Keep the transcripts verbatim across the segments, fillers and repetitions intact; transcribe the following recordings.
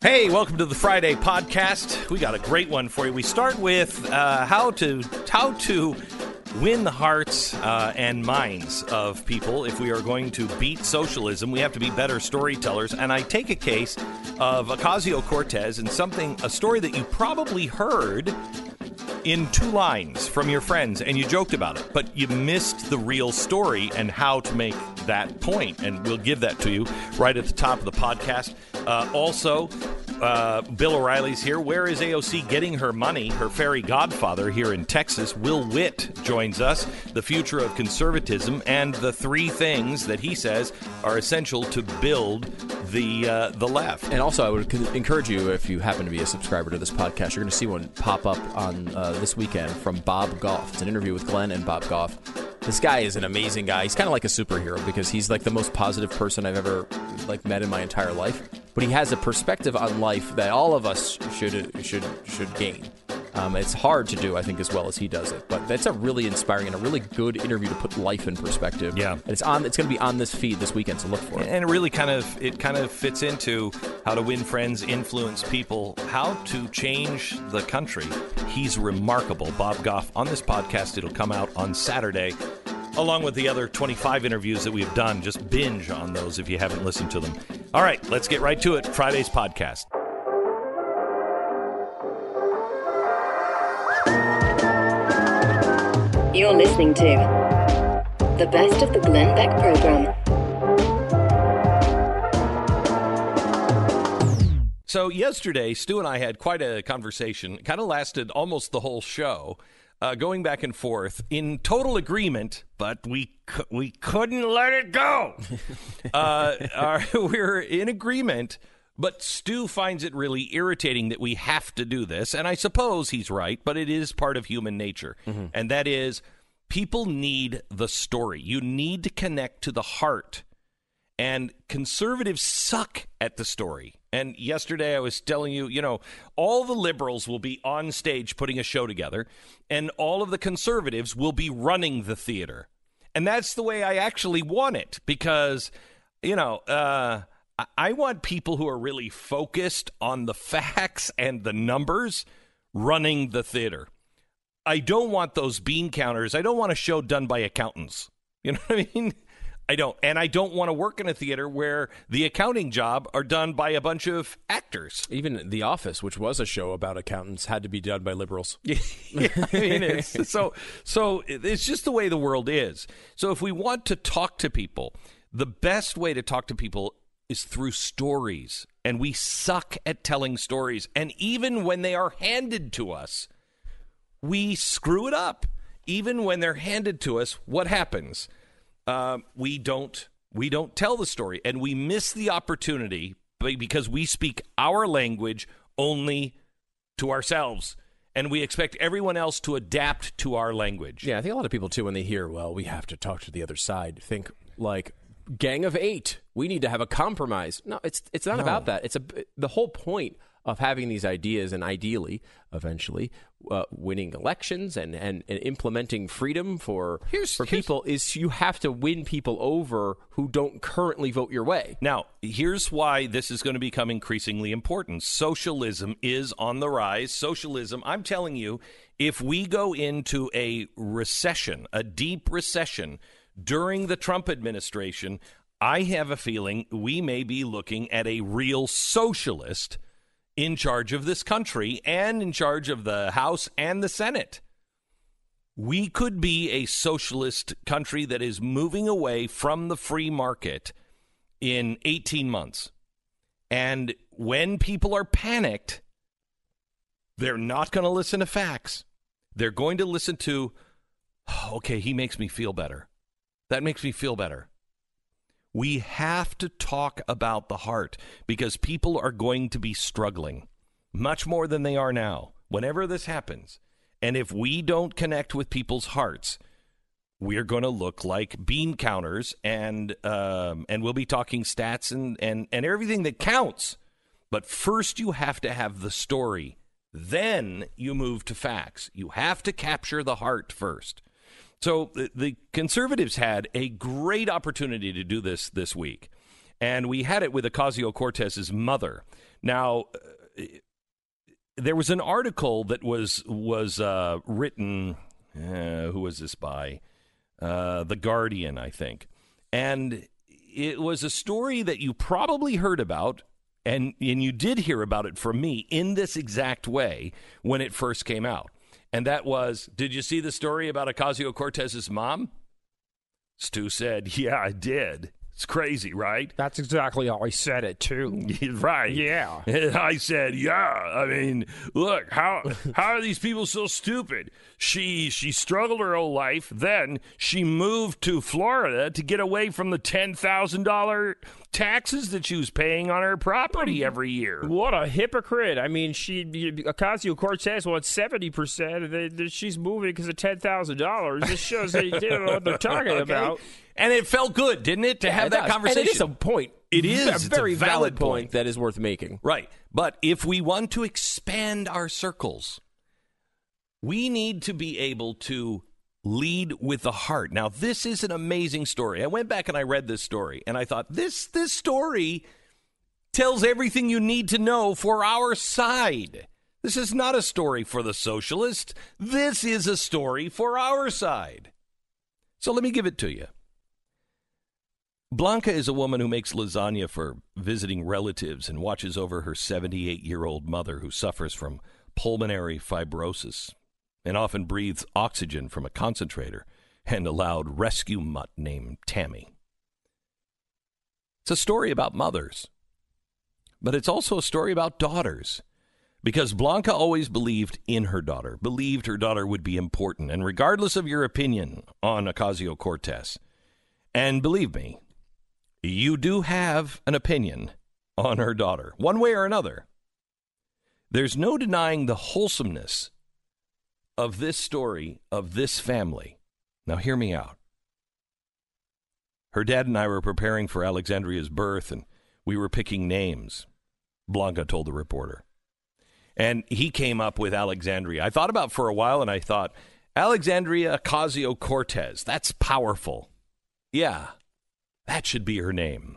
Hey, welcome to the Friday podcast. We got a great one for you. We start with uh, how to how to win the hearts uh, and minds of people. If we are going to beat socialism, we have to be better storytellers. And I take a case of Ocasio-Cortez and something, a story that you probably heard in two lines from your friends, and you joked about it, but you missed the real story and how to make that point, and we'll give that to you right at the top of the podcast. Uh, also, uh, Bill O'Reilly's here. Where is A O C getting her money? Her fairy godfather here in Texas, Will Witt, joins us. The future of conservatism and the three things that he says are essential to build the uh, the left. And also, I would encourage you, if you happen to be a subscriber to this podcast, you're going to see one pop up on uh, this weekend from Bob Goff. It's an interview with Glenn and Bob Goff. This guy is an amazing guy. He's kind of like a superhero because he's like the most positive person I've ever like met in my entire life. But he has a perspective on life that all of us should should should gain. Um, it's hard to do, I think, as well as he does it. But that's a really inspiring and a really good interview to put life in perspective. Yeah, and it's on. It's going to be on this feed this weekend, so look for it. And it really kind of it kind of fits into how to win friends, influence people, how to change the country. He's remarkable. Bob Goff on this podcast. It'll come out on Saturday, along with the other twenty-five interviews that we've done. Just binge on those if you haven't listened to them. All right, let's get right to it. Friday's podcast. You're listening to the best of the Glenn Beck program. So yesterday, Stu and I had quite a conversation. It kind of lasted almost the whole show, uh, going back and forth in total agreement, but we cu- we couldn't let it go. uh, our, we're in agreement, but Stu finds it really irritating that we have to do this, and I suppose he's right, but it is part of human nature, mm-hmm. and that is people need the story. You need to connect to the heart, and conservatives suck at the story. And yesterday I was telling you, you know, all the liberals will be on stage putting a show together, and all of the conservatives will be running the theater. And that's the way I actually want it, because, you know, uh, I want people who are really focused on the facts and the numbers running the theater. I don't want those bean counters. I don't want a show done by accountants. You know what I mean? I don't. And I don't want to work in a theater where the accounting job are done by a bunch of actors. Even The Office, which was a show about accountants, had to be done by liberals. Yeah, I mean, it's, so, so it's just the way the world is. So if we want to talk to people, the best way to talk to people is through stories. And we suck at telling stories. And even when they are handed to us, we screw it up. Even when they're handed to us, what happens? Uh, we don't we don't tell the story, and we miss the opportunity because we speak our language only to ourselves, and we expect everyone else to adapt to our language. Yeah, I think a lot of people, too, when they hear, well, we have to talk to the other side, think like Gang of Eight. We need to have a compromise. No, it's it's not no. about that. It's a the whole point of having these ideas and ideally, eventually, uh, winning elections and, and, and implementing freedom for, here's, for here's, people is you have to win people over who don't currently vote your way. Now, here's why this is going to become increasingly important. Socialism is on the rise. Socialism, I'm telling you, if we go into a recession, a deep recession during the Trump administration, I have a feeling we may be looking at a real socialist in charge of this country and in charge of the House and the Senate. We could be a socialist country that is moving away from the free market in eighteen months. And when people are panicked, they're not going to listen to facts. They're going to listen to, oh, okay, he makes me feel better. That makes me feel better. We have to talk about the heart because people are going to be struggling much more than they are now whenever this happens. And if we don't connect with people's hearts, we're going to look like bean counters, and um, and we'll be talking stats and, and, and everything that counts. But first you have to have the story. Then you move to facts. You have to capture the heart first. So the, the conservatives had a great opportunity to do this this week. And we had it with Ocasio-Cortez's mother. Now, there was an article that was was uh, written, uh, who was this by? Uh, The Guardian, I think. And it was a story that you probably heard about, and, and you did hear about it from me in this exact way when it first came out. And that was, did you see the story about Ocasio-Cortez's mom? Stu said, yeah, I did. It's crazy, right? That's exactly how I said it, too. Right. Yeah. And I said, yeah. I mean, look, how how are these people so stupid? She she struggled her whole life. Then she moved to Florida to get away from the ten thousand dollars taxes that she was paying on her property every year. What a hypocrite. I mean, she Ocasio-Cortez wants seventy percent. She's moving because of ten thousand dollars. This shows they don't know what they're talking okay. about. And it felt good, didn't it, to yeah, have it that does. conversation? And it is a point. It is. A very a valid, valid point. point that is worth making. Right. But if we want to expand our circles, we need to be able to lead with the heart. Now, this is an amazing story. I went back and I read this story, and I thought, this this story tells everything you need to know for our side. This is not a story for the socialists. This is a story for our side. So let me give it to you. Blanca is a woman who makes lasagna for visiting relatives and watches over her seventy-eight-year-old mother who suffers from pulmonary fibrosis and often breathes oxygen from a concentrator and a loud rescue mutt named Tammy. It's a story about mothers, but it's also a story about daughters, because Blanca always believed in her daughter, believed her daughter would be important, and regardless of your opinion on Ocasio-Cortez, and believe me, you do have an opinion on her daughter, one way or another. There's no denying the wholesomeness of this story, of this family. Now, hear me out. Her dad and I were preparing for Alexandria's birth, and we were picking names, Blanca told the reporter. And he came up with Alexandria. I thought about it for a while, and I thought, Alexandria Ocasio-Cortez, that's powerful. Yeah. That should be her name.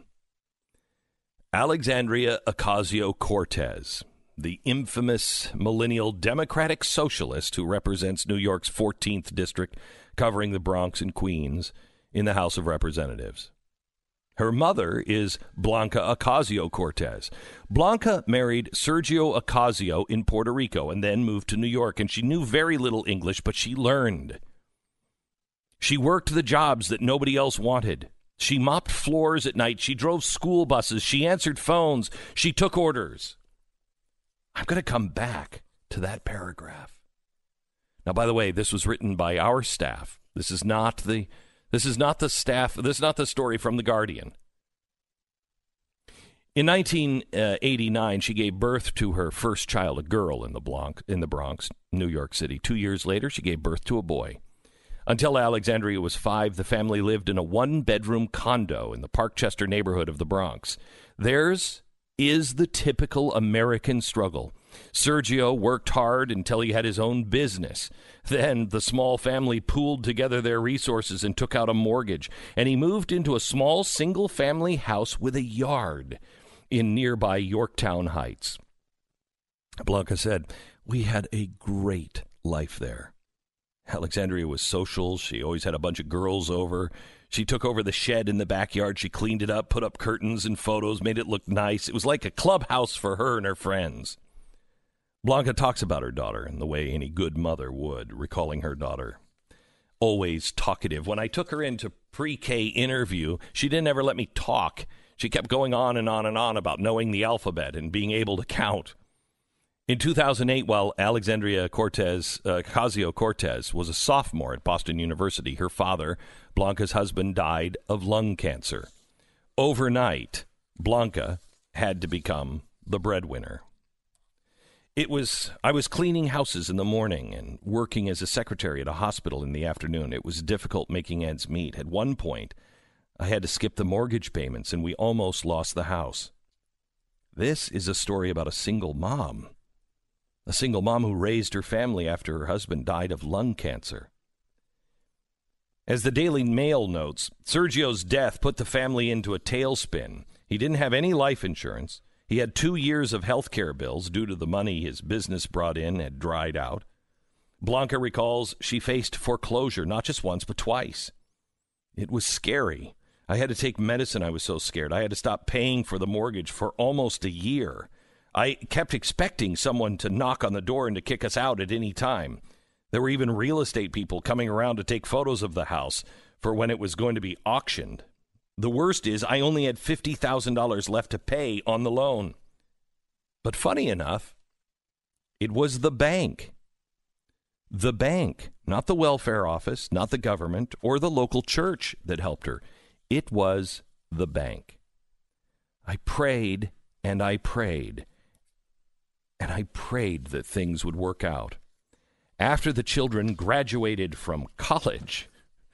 Alexandria Ocasio-Cortez, the infamous millennial Democratic socialist who represents New York's fourteenth district, covering the Bronx and Queens, in the House of Representatives. Her mother is Blanca Ocasio-Cortez. Blanca married Sergio Ocasio in Puerto Rico and then moved to New York, and she knew very little English, but she learned. She worked the jobs that nobody else wanted. She mopped floors at night. She drove school buses. She answered phones. She took orders. I'm going to come back to that paragraph. Now, by the way, this was written by our staff. This is not the this is not the staff. This is not the story from The Guardian. In nineteen eighty-nine, she gave birth to her first child, a girl, in the Bronx, in the Bronx, New York City. Two years later, she gave birth to a boy. Until Alexandria was five, the family lived in a one-bedroom condo in the Parkchester neighborhood of the Bronx. Theirs is the typical American struggle. Sergio worked hard until he had his own business. Then the small family pooled together their resources and took out a mortgage, and he moved into a small single-family house with a yard in nearby Yorktown Heights. Blanca said, "We had a great life there. Alexandria was social. She always had a bunch of girls over. She took over the shed in the backyard. She cleaned it up, put up curtains and photos, made it look nice. It was like a clubhouse for her and her friends." Blanca talks about her daughter in the way any good mother would, recalling her daughter always talkative. When I took her into pre-K interview, she didn't ever let me talk. She kept going on and on and on about knowing the alphabet and being able to count. In two thousand eight, while Alexandria Cortez, uh, Ocasio-Cortez was a sophomore at Boston University, her father, Blanca's husband, died of lung cancer. Overnight, Blanca had to become the breadwinner. It was, I was cleaning houses in the morning and working as a secretary at a hospital in the afternoon. It was difficult making ends meet. At one point, I had to skip the mortgage payments, and we almost lost the house. This is a story about a single mom. A single mom who raised her family after her husband died of lung cancer. As the Daily Mail notes, Sergio's death put the family into a tailspin. He didn't have any life insurance. He had two years of health care bills due to the money his business brought in had dried out. Blanca recalls she faced foreclosure not just once, but twice. It was scary. I had to take medicine. I was so scared. I had to stop paying for the mortgage for almost a year. I kept expecting someone to knock on the door and to kick us out at any time. There were even real estate people coming around to take photos of the house for when it was going to be auctioned. The worst is I only had fifty thousand dollars left to pay on the loan. But funny enough, it was the bank. The bank, not the welfare office, not the government, or the local church that helped her. It was the bank. I prayed and I prayed, and I prayed that things would work out. After the children graduated from college,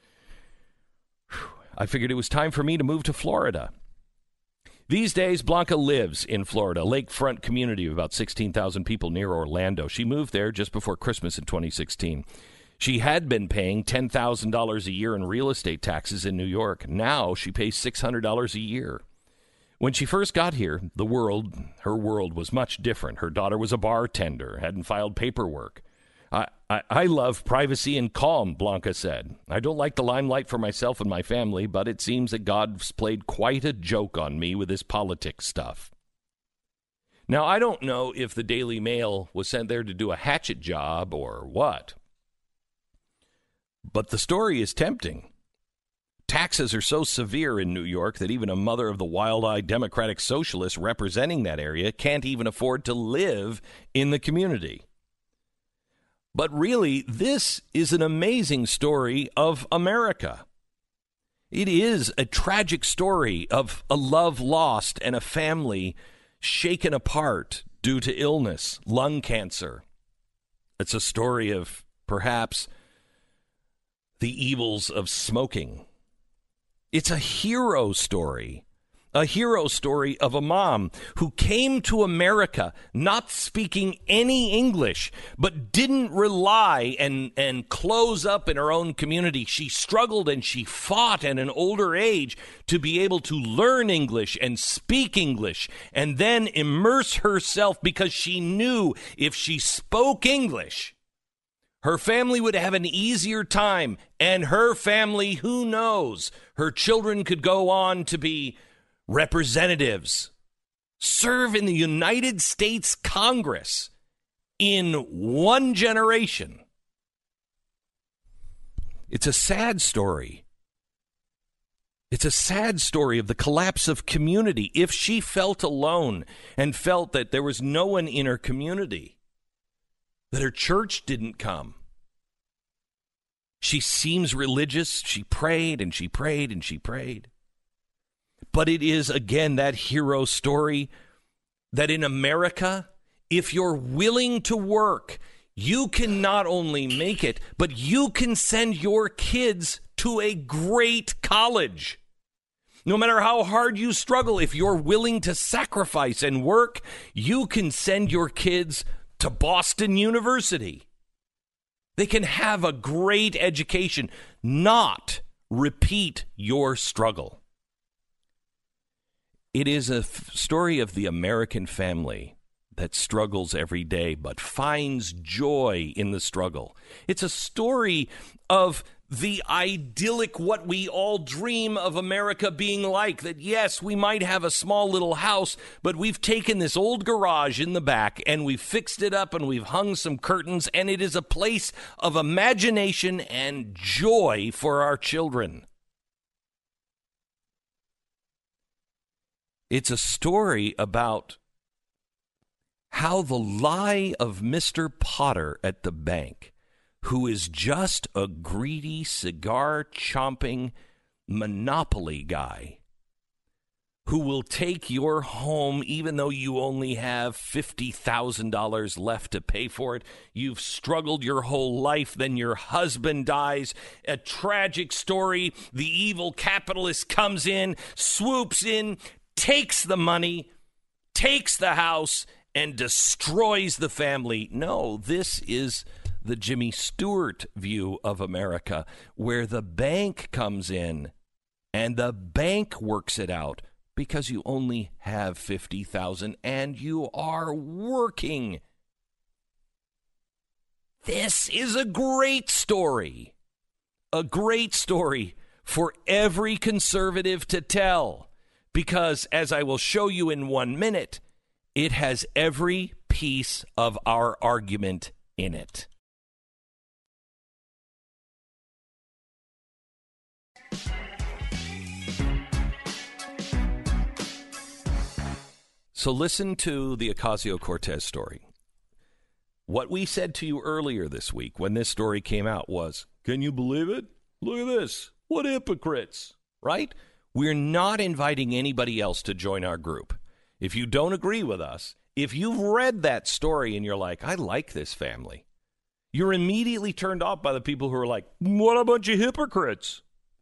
I figured it was time for me to move to Florida. These days, Blanca lives in Florida, a lakefront community of about sixteen thousand people near Orlando. She moved there just before Christmas in twenty sixteen. She had been paying ten thousand dollars a year in real estate taxes in New York. Now she pays six hundred dollars a year. When she first got here, the world, her world was much different. Her daughter was a bartender, hadn't filed paperwork. I, I, I love privacy and calm, Blanca said. I don't like the limelight for myself and my family, but it seems that God's played quite a joke on me with this politics stuff. Now, I don't know if the Daily Mail was sent there to do a hatchet job or what, but the story is tempting. Taxes are so severe in New York that even a mother of the wild-eyed Democratic socialists representing that area can't even afford to live in the community. But really, this is an amazing story of America. It is a tragic story of a love lost and a family shaken apart due to illness, lung cancer. It's a story of, perhaps, the evils of smoking. It's a hero story. A hero story of a mom who came to America not speaking any English, but didn't rely and, and close up in her own community. She struggled and she fought at an older age to be able to learn English and speak English and then immerse herself because she knew if she spoke English, her family would have an easier time. And her family, who knows, her children could go on to be representatives, serve in the United States Congress in one generation. It's a sad story. It's a sad story of the collapse of community. If she felt alone and felt that there was no one in her community, that her church didn't come. She seems religious. She prayed and she prayed and she prayed. But it is, again, that hero story that in America, if you're willing to work, you can not only make it, but you can send your kids to a great college. No matter how hard you struggle, if you're willing to sacrifice and work, you can send your kids to Boston University. They can have a great education, not repeat your struggle. It is a f- story of the American family that struggles every day but finds joy in the struggle. It's a story of the idyllic, what we all dream of America being like, that yes, we might have a small little house, but we've taken this old garage in the back and we've fixed it up and we've hung some curtains, and it is a place of imagination and joy for our children. It's a story about how the lie of Mister Potter at the bank, who is just a greedy, cigar-chomping monopoly guy, who will take your home even though you only have fifty thousand dollars left to pay for it. You've struggled your whole life, then your husband dies. A tragic story. The evil capitalist comes in, swoops in, takes the money, takes the house, and destroys the family. No, this is the Jimmy Stewart view of America, where the bank comes in and the bank works it out because you only have fifty thousand dollars and you are working. This is a great story. A great story for every conservative to tell, because as I will show you in one minute, it has every piece of our argument in it. So listen to the Ocasio-Cortez story. What we said to you earlier this week when this story came out was, can you believe it? Look at this. What hypocrites, right? We're not inviting anybody else to join our group. If you don't agree with us, if you've read that story and you're like, I like this family, you're immediately turned off by the people who are like, what a bunch of hypocrites.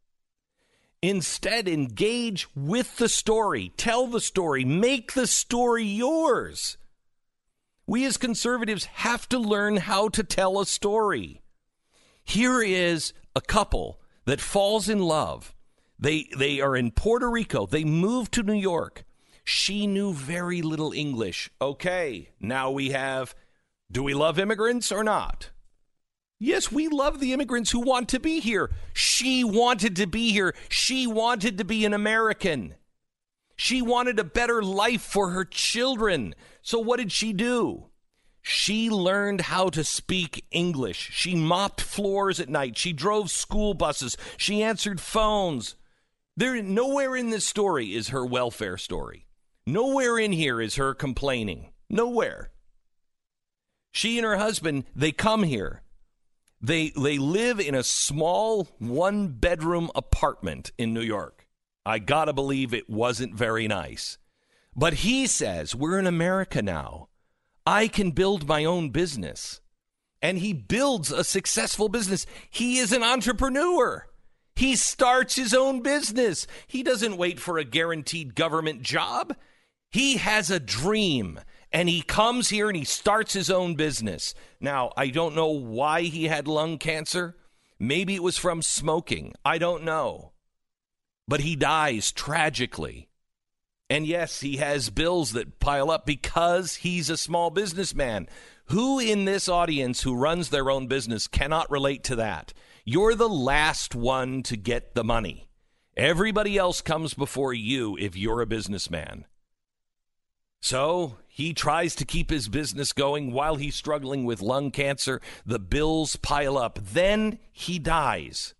Instead, engage with the story. Tell the story. Make the story yours. We as conservatives have to learn how to tell a story. Here is a couple that falls in love. They they are in Puerto Rico. They moved to New York. She knew very little English. Okay, now we have, do we love immigrants or not? Yes, we love the immigrants who want to be here. She wanted to be here. She wanted to be an American. She wanted a better life for her children. So what did she do? She learned how to speak English. She mopped floors at night. She drove school buses. She answered phones. There, nowhere in this story is her welfare story. Nowhere in here is her complaining. Nowhere. She and her husband, they come here. They they live in a small one-bedroom apartment in New York. I gotta believe it wasn't very nice. But he says, we're in America now. I can build my own business. And he builds a successful business. He is an entrepreneur. He starts his own business. He doesn't wait for a guaranteed government job. He has a dream. And he comes here and he starts his own business. Now, I don't know why he had lung cancer. Maybe it was from smoking. I don't know. But he dies tragically. And yes, he has bills that pile up because he's a small businessman. Who in this audience who runs their own business cannot relate to that? You're the last one to get the money. Everybody else comes before you if you're a businessman. So he tries to keep his business going while he's struggling with lung cancer. The bills pile up. Then he dies.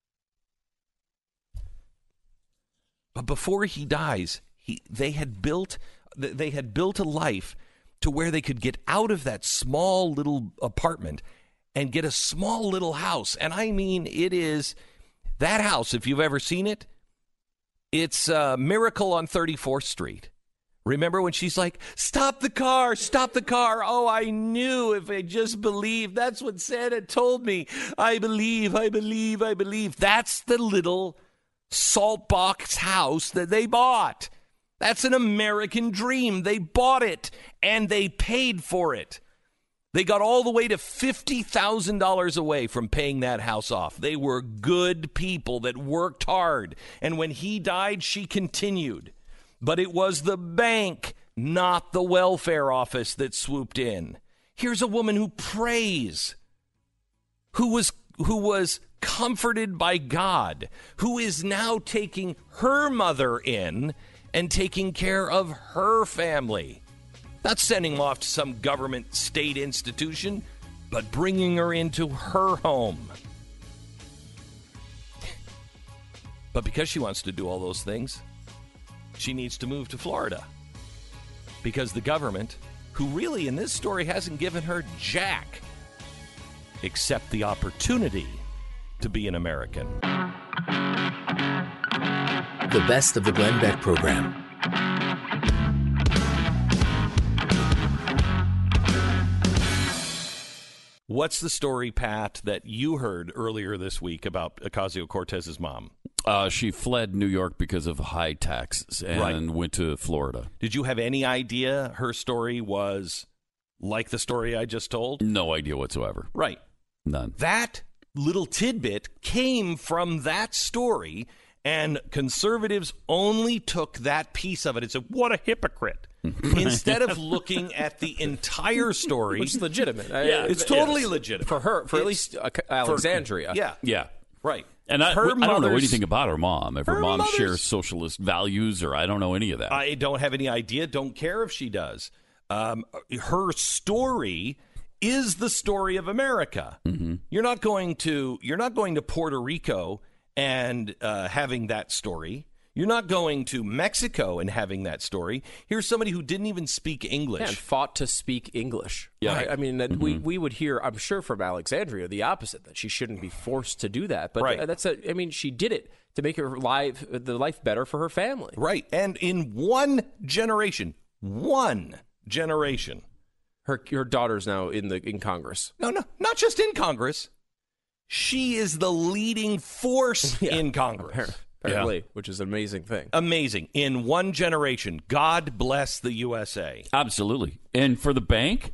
But before he dies, he, they had built they had built a life to where they could get out of that small little apartment and get a small little house. And I mean, it is that house, if you've ever seen it, it's a Miracle on thirty-fourth Street. Remember when she's like, stop the car, stop the car. Oh, I knew if I just believed. That's what Santa told me. I believe, I believe, I believe. That's the little salt box house that they bought. That's an American dream. They bought it and they paid for it. They got all the way to fifty thousand dollars away from paying that house off. They were good people that worked hard. And when he died, she continued. But it was the bank, not the welfare office, that swooped in. Here's a woman who prays, who was who was comforted by God, who is now taking her mother in and taking care of her family. Not sending them off to some government state institution, but bringing her into her home. But because she wants to do all those things, she needs to move to Florida because the government, who really in this story hasn't given her jack except the opportunity to be an American. The best of the Glenn Beck program. What's the story, Pat, that you heard earlier this week about Ocasio-Cortez's mom? Uh, she fled New York because of high taxes and right. went to Florida. Did you have any idea her story was like the story I just told? No idea whatsoever. Right. None. That little tidbit came from that story, And conservatives only took that piece of it and said, what a hypocrite. Instead of looking at the entire story. Which is legitimate. Yeah, it's totally yes. legitimate. For her, for it's, at least uh, Alexandria. For, yeah. Yeah. Right. And I, I don't know anything about her mom. If her, her mom shares socialist values, or I don't know any of that. I don't have any idea. Don't care if she does. Um, her story is the story of America. Mm-hmm. You're not going to you're not going to Puerto Rico and uh, having that story. You're not going to Mexico and having that story. Here's somebody who didn't even speak English. Yeah, and fought to speak English. Yeah. Right? I mean, mm-hmm. we, we would hear, I'm sure, from Alexandria, the opposite, that she shouldn't be forced to do that. But right. that's a, I mean, she did it to make her life, the life better for her family. Right. And in one generation, one generation. Her, her daughter's now in the in Congress. No, no, not just in Congress. She is the leading force yeah. in Congress. Apparently, yeah. which is an amazing thing. Amazing. In one generation. God bless the U S A. Absolutely. And for the bank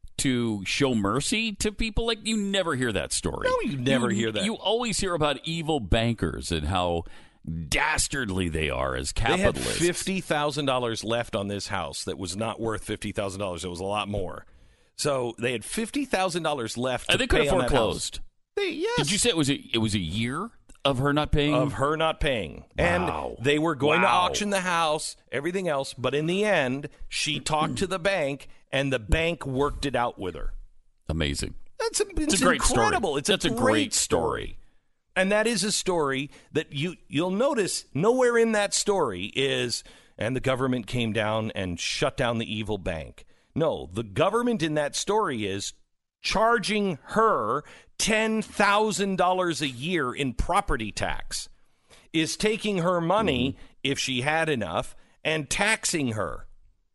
to show mercy to people, like, you never hear that story. No, you never you, hear that. You always hear about evil bankers and how dastardly they are as capitalists. They had fifty thousand dollars left on this house that was not worth fifty thousand dollars. It was a lot more. So they had fifty thousand dollars left to and they could pay have on that foreclosed. House. They, yes. Did you say it was a, it was a year of her not paying? Of her not paying. Wow. And they were going wow. to auction the house, everything else. But in the end, she talked to the bank, and the bank worked it out with her. Amazing. That's a, it's, it's a great incredible. Story. It's That's a, a great, great story. story. And that is a story that you, you'll notice nowhere in that story is, and the government came down and shut down the evil bank. No, the government in that story is charging her ten thousand dollars a year in property tax, is taking her money, mm-hmm. if she had enough, and taxing her.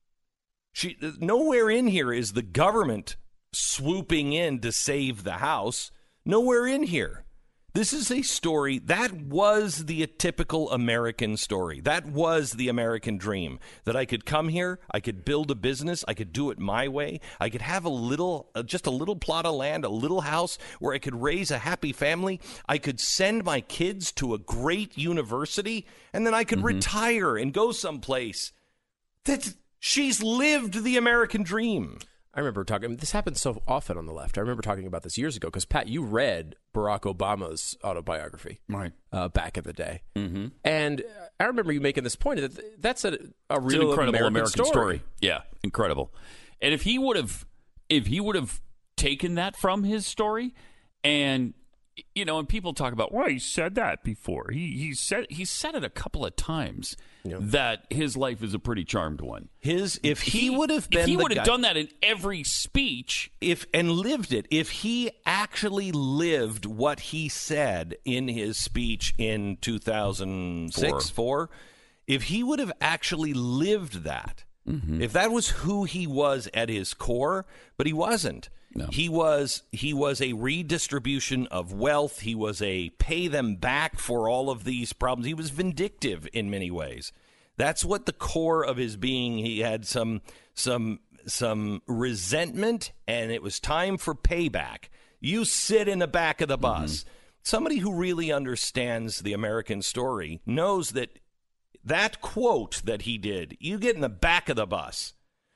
She nowhere in here is the government swooping in to save the house. Nowhere in here. This is a story that was the typical American story. That was the American dream. That I could come here, I could build a business, I could do it my way. I could have a little, uh, just a little plot of land, a little house where I could raise a happy family. I could send my kids to a great university, and then I could mm-hmm. retire and go someplace. That she's lived the American dream. I remember talking, I mean, this happens so often on the left. I remember talking about this years ago because, Pat, you read Barack Obama's autobiography right uh, back in the day. Mm-hmm. And I remember you making this point that that's a, a real it's an incredible American, American story. story. Yeah, incredible. And if he would have if he would have taken that from his story, and you know, and people talk about, well, he said that before. He he said he said it a couple of times yeah. that his life is a pretty charmed one. His if he, he would have been if he the would have guy, done that in every speech, if and lived it, if he actually lived what he said in his speech in two thousand six, four. four, if he would have actually lived that, mm-hmm. if that was who he was at his core, but he wasn't. No. He was he was a redistribution of wealth. He was a pay them back for all of these problems. He was vindictive in many ways. That's what the core of his being. He had some some some resentment, and it was time for payback. You sit in the back of the bus. Mm-hmm. Somebody who really understands the American story knows that that quote that he did, you get in the back of the bus,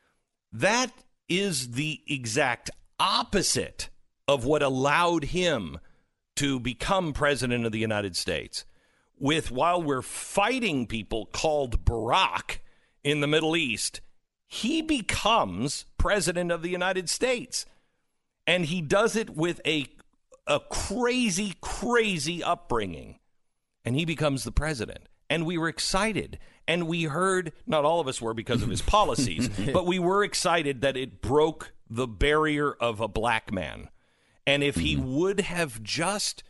that is the exact opposite of what allowed him to become president of the United States. With while we're fighting people called Barack in the Middle East, he becomes president of the United States. And he does it with a a crazy, crazy upbringing. And he becomes the president. And we were excited. And we heard, not all of us were because of his policies, but we were excited that it broke the barrier of a black man. And if he mm-hmm. would have just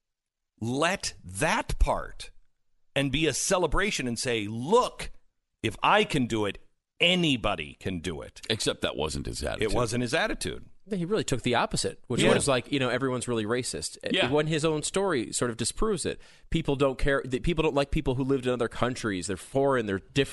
let that part and be a celebration and say, look, if I can do it, anybody can do it. Except that wasn't his attitude. It wasn't his attitude. He really took the opposite, which yeah. was like, you know, everyone's really racist. Yeah. When his own story sort of disproves it. People don't care. People don't like people who lived in other countries. They're foreign. They're different.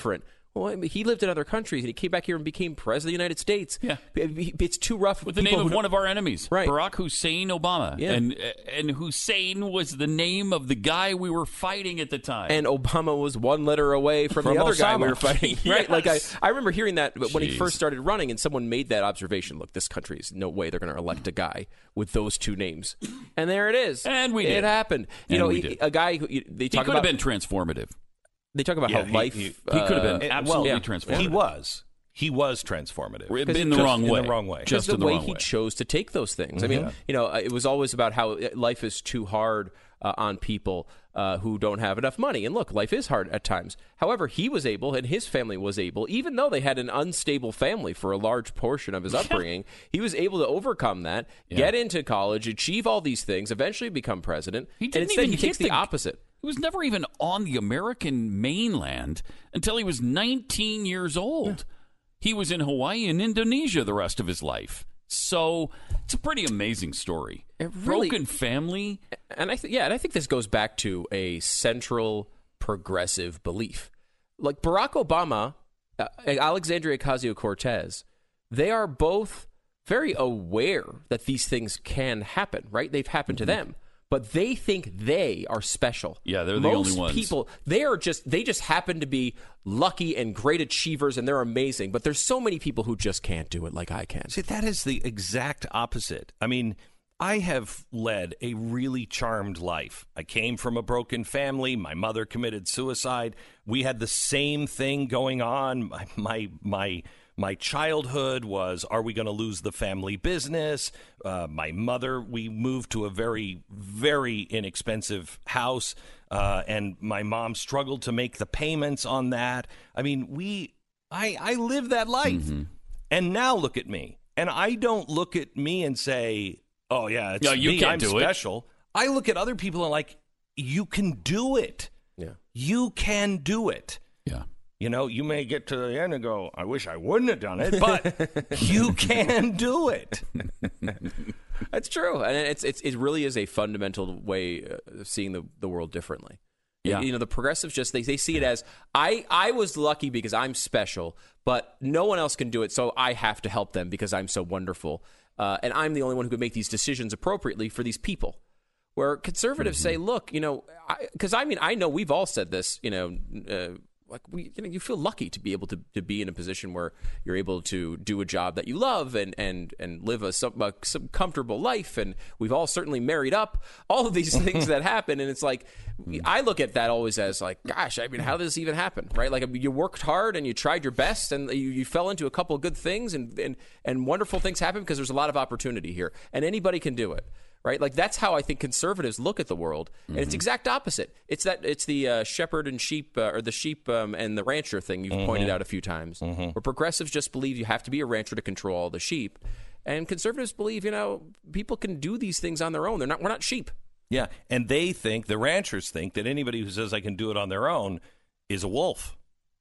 Well, I mean, he lived in other countries, and he came back here and became president of the United States. Yeah. It's too rough. With the name of one of our enemies, right. Barack Hussein Obama. Yeah. And, and Hussein was the name of the guy we were fighting at the time. And Obama was one letter away from, From the other Osama. guy we were fighting. Right? Yes. Like I, I remember hearing that when he Jeez. first started running, and someone made that observation. Look, this country is no way they're going to elect a guy with those two names. And there it is. And we It did. happened. You And know, we he- did. a guy who you- they he talk could about have been transformative. They talk about Yeah, how he- life. he- He could have been It- absolutely well, transformative. He was. He was transformative. in the Because- wrong way. In the wrong way. Just the in the way wrong he way. chose to take those things. I mean, you know, it was always about how life is too hard uh, on people uh, who don't have enough money. And look, life is hard at times. However, he was able, and his family was able, even though they had an unstable family for a large portion of his upbringing, he was able to overcome that, Yeah. get into college, achieve all these things, eventually become president. He and didn't instead, even he takes hit the the- opposite. He was never even on the American mainland until he was nineteen years old. He was in Hawaii and Indonesia the rest of his life. So it's a pretty amazing story. It really- Broken family. And I th- yeah, and I think this goes back to a central progressive belief. Like Barack Obama, uh, Alexandria Ocasio-Cortez, they are both very aware that these things can happen, right? They've happened to them. But they think they are special. Yeah, they're the Most only ones. people, they are just they just happen to be lucky and great achievers, and they're amazing. But there's so many people who just can't do it like I can. See, that is the exact opposite. I mean, I have led a really charmed life. I came from a broken family. My mother committed suicide. We had the same thing going on. My my my, my childhood was, are we going to lose the family business? Uh, my mother, we moved to a very, very inexpensive house, uh, and my mom struggled to make the payments on that. I mean, we, I, I lived that life. Mm-hmm. And now look at me. And I don't look at me and say, oh, yeah, it's No, you me. can't I'm do it. special. I look at other people and like, you can do it. Yeah. You can do it. Yeah. You know, you may get to the end and go, I wish I wouldn't have done it, but you can do it. That's true, and it's it's it really is a fundamental way of seeing the, the world differently. Yeah. You know, the progressives just they, they see it as I I was lucky because I'm special, but no one else can do it, so I have to help them because I'm so wonderful, uh, and I'm the only one who can make these decisions appropriately for these people. Where conservatives say, look, you know, because I, I mean I know we've all said this, you know. Uh, Like we, you know, you feel lucky to be able to, to be in a position where you're able to do a job that you love and and and live a some, a, some comfortable life. And we've all certainly married up. All of these things that happen, and it's like I look at that always as like, gosh, I mean, how does this even happen, right? Like you worked hard and you tried your best, and you, you fell into a couple of good things, and and and wonderful things happen because there's a lot of opportunity here, and anybody can do it. Right, like that's how I think conservatives look at the world, and Mm-hmm. it's exact opposite. It's that it's the uh, shepherd and sheep, uh, or the sheep um, and the rancher thing you've Mm-hmm. pointed out a few times. Where progressives just believe you have to be a rancher to control all the sheep, and conservatives believe you know people can do these things on their own. They're not. We're not sheep. Yeah, and they think, the ranchers think, that anybody who says I can do it on their own is a wolf.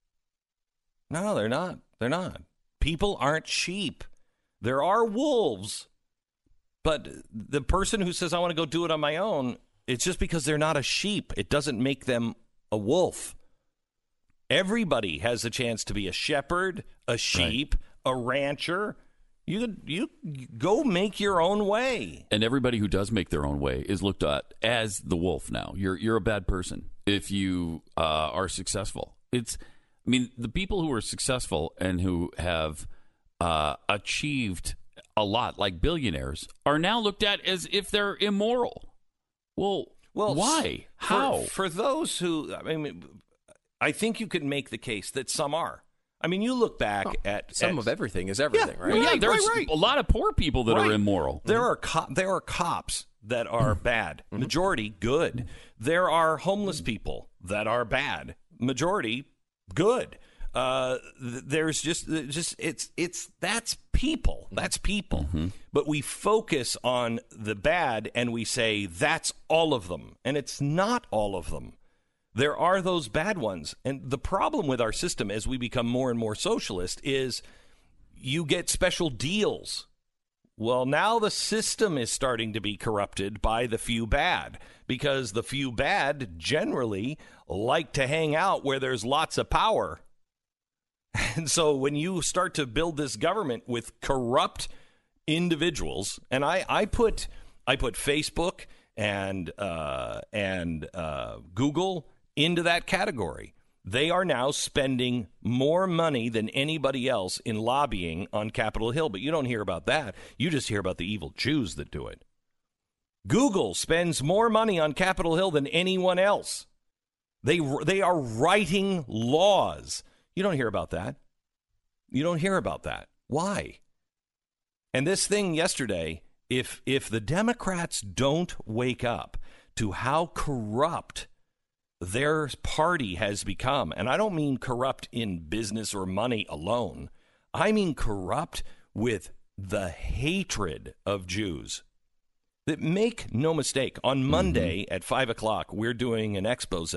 No, they're not. They're not. People aren't sheep. There are wolves. But the person who says, I want to go do it on my own, it's just because they're not a sheep. It doesn't make them a wolf. Everybody has a chance to be a shepherd, a sheep, right. a rancher. You you go make your own way. And everybody who does make their own way is looked at as the wolf now. You're you're a bad person if you uh, are successful. It's, I mean, the people who are successful and who have uh, achieved a lot, like billionaires, are now looked at as if they're immoral. Well, well why? For, How? For those who, I mean, I think you could make the case that some are. I mean, you look back oh, at some at, of everything is everything, yeah, right? Well, yeah, right, there's right, right. a lot of poor people that right. are immoral. There are co- there are cops that are bad. Mm-hmm. Majority good. There are homeless people that are bad. Majority good. Uh, th- there's just just it's it's that's people. That's people. Mm-hmm. But we focus on the bad and we say that's all of them, and it's not all of them. There are those bad ones. And the problem with our system as we become more and more socialist is you get special deals. Well, now the system is starting to be corrupted by the few bad, because the few bad generally like to hang out where there's lots of power. And so when you start to build this government with corrupt individuals, and I, I put I put Facebook and uh, and uh, Google into that category. They are now spending more money than anybody else in lobbying on Capitol Hill. But you don't hear about that. You just hear about the evil Jews that do it. Google spends more money on Capitol Hill than anyone else. They they are writing laws. You don't hear about that. You don't hear about that. Why? And this thing yesterday, if if the Democrats don't wake up to how corrupt their party has become, and I don't mean corrupt in business or money alone, I mean corrupt with the hatred of Jews. That make no mistake, on Monday mm-hmm. at five o'clock, we're doing an expose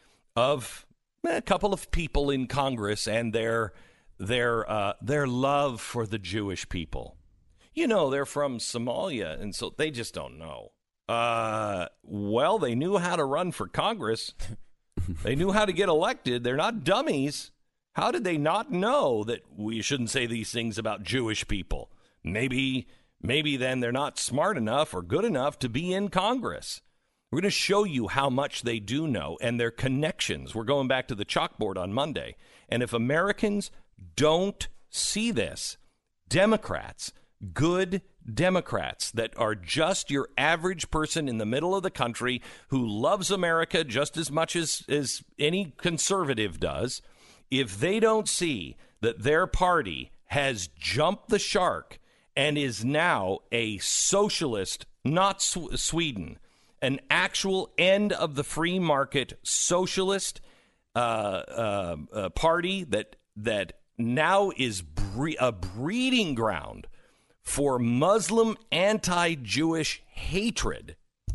of a couple of people in Congress and their their uh, their love for the Jewish people. You know, they're from Somalia, and so they just don't know. Uh, well, they knew how to run for Congress. They knew how to get elected. They're not dummies. How did they not know that we shouldn't say these things about Jewish people? Maybe, maybe then they're not smart enough or good enough to be in Congress. We're going to show you how much they do know and their connections. We're going back to the chalkboard on Monday. And if Americans don't see this, Democrats, good Democrats that are just your average person in the middle of the country who loves America just as much as, as any conservative does, if they don't see that their party has jumped the shark and is now a socialist, not Sw- Sweden, an actual end of the free market socialist uh, uh, uh, party that that now is bre- a breeding ground for Muslim anti-Jewish hatred,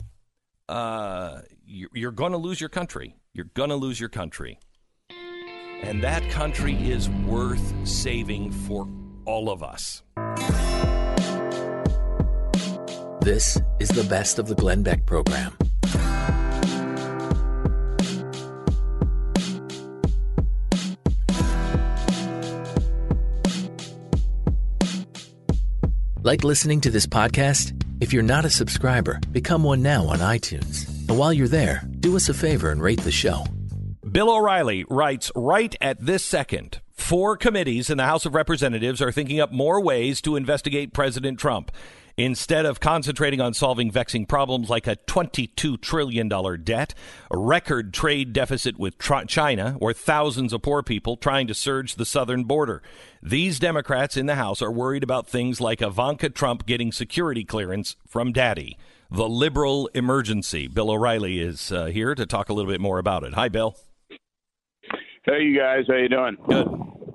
uh, you're going to lose your country. You're going to lose your country. And that country is worth saving for all of us. This is the best of the Glenn Beck program. Like listening to this podcast? If you're not a subscriber, become one now on iTunes. And while you're there, do us a favor and rate the show. Bill O'Reilly writes, right at this second, four committees in the House of Representatives are thinking up more ways to investigate President Trump. Instead of concentrating on solving vexing problems like a twenty-two trillion dollars debt, a record trade deficit with tr- China, or thousands of poor people trying to surge the southern border, these Democrats in the House are worried about things like Ivanka Trump getting security clearance from Daddy. The liberal emergency. Bill O'Reilly is uh, here to talk a little bit more about it. Hi, Bill. Hey, you guys. How you doing? Good.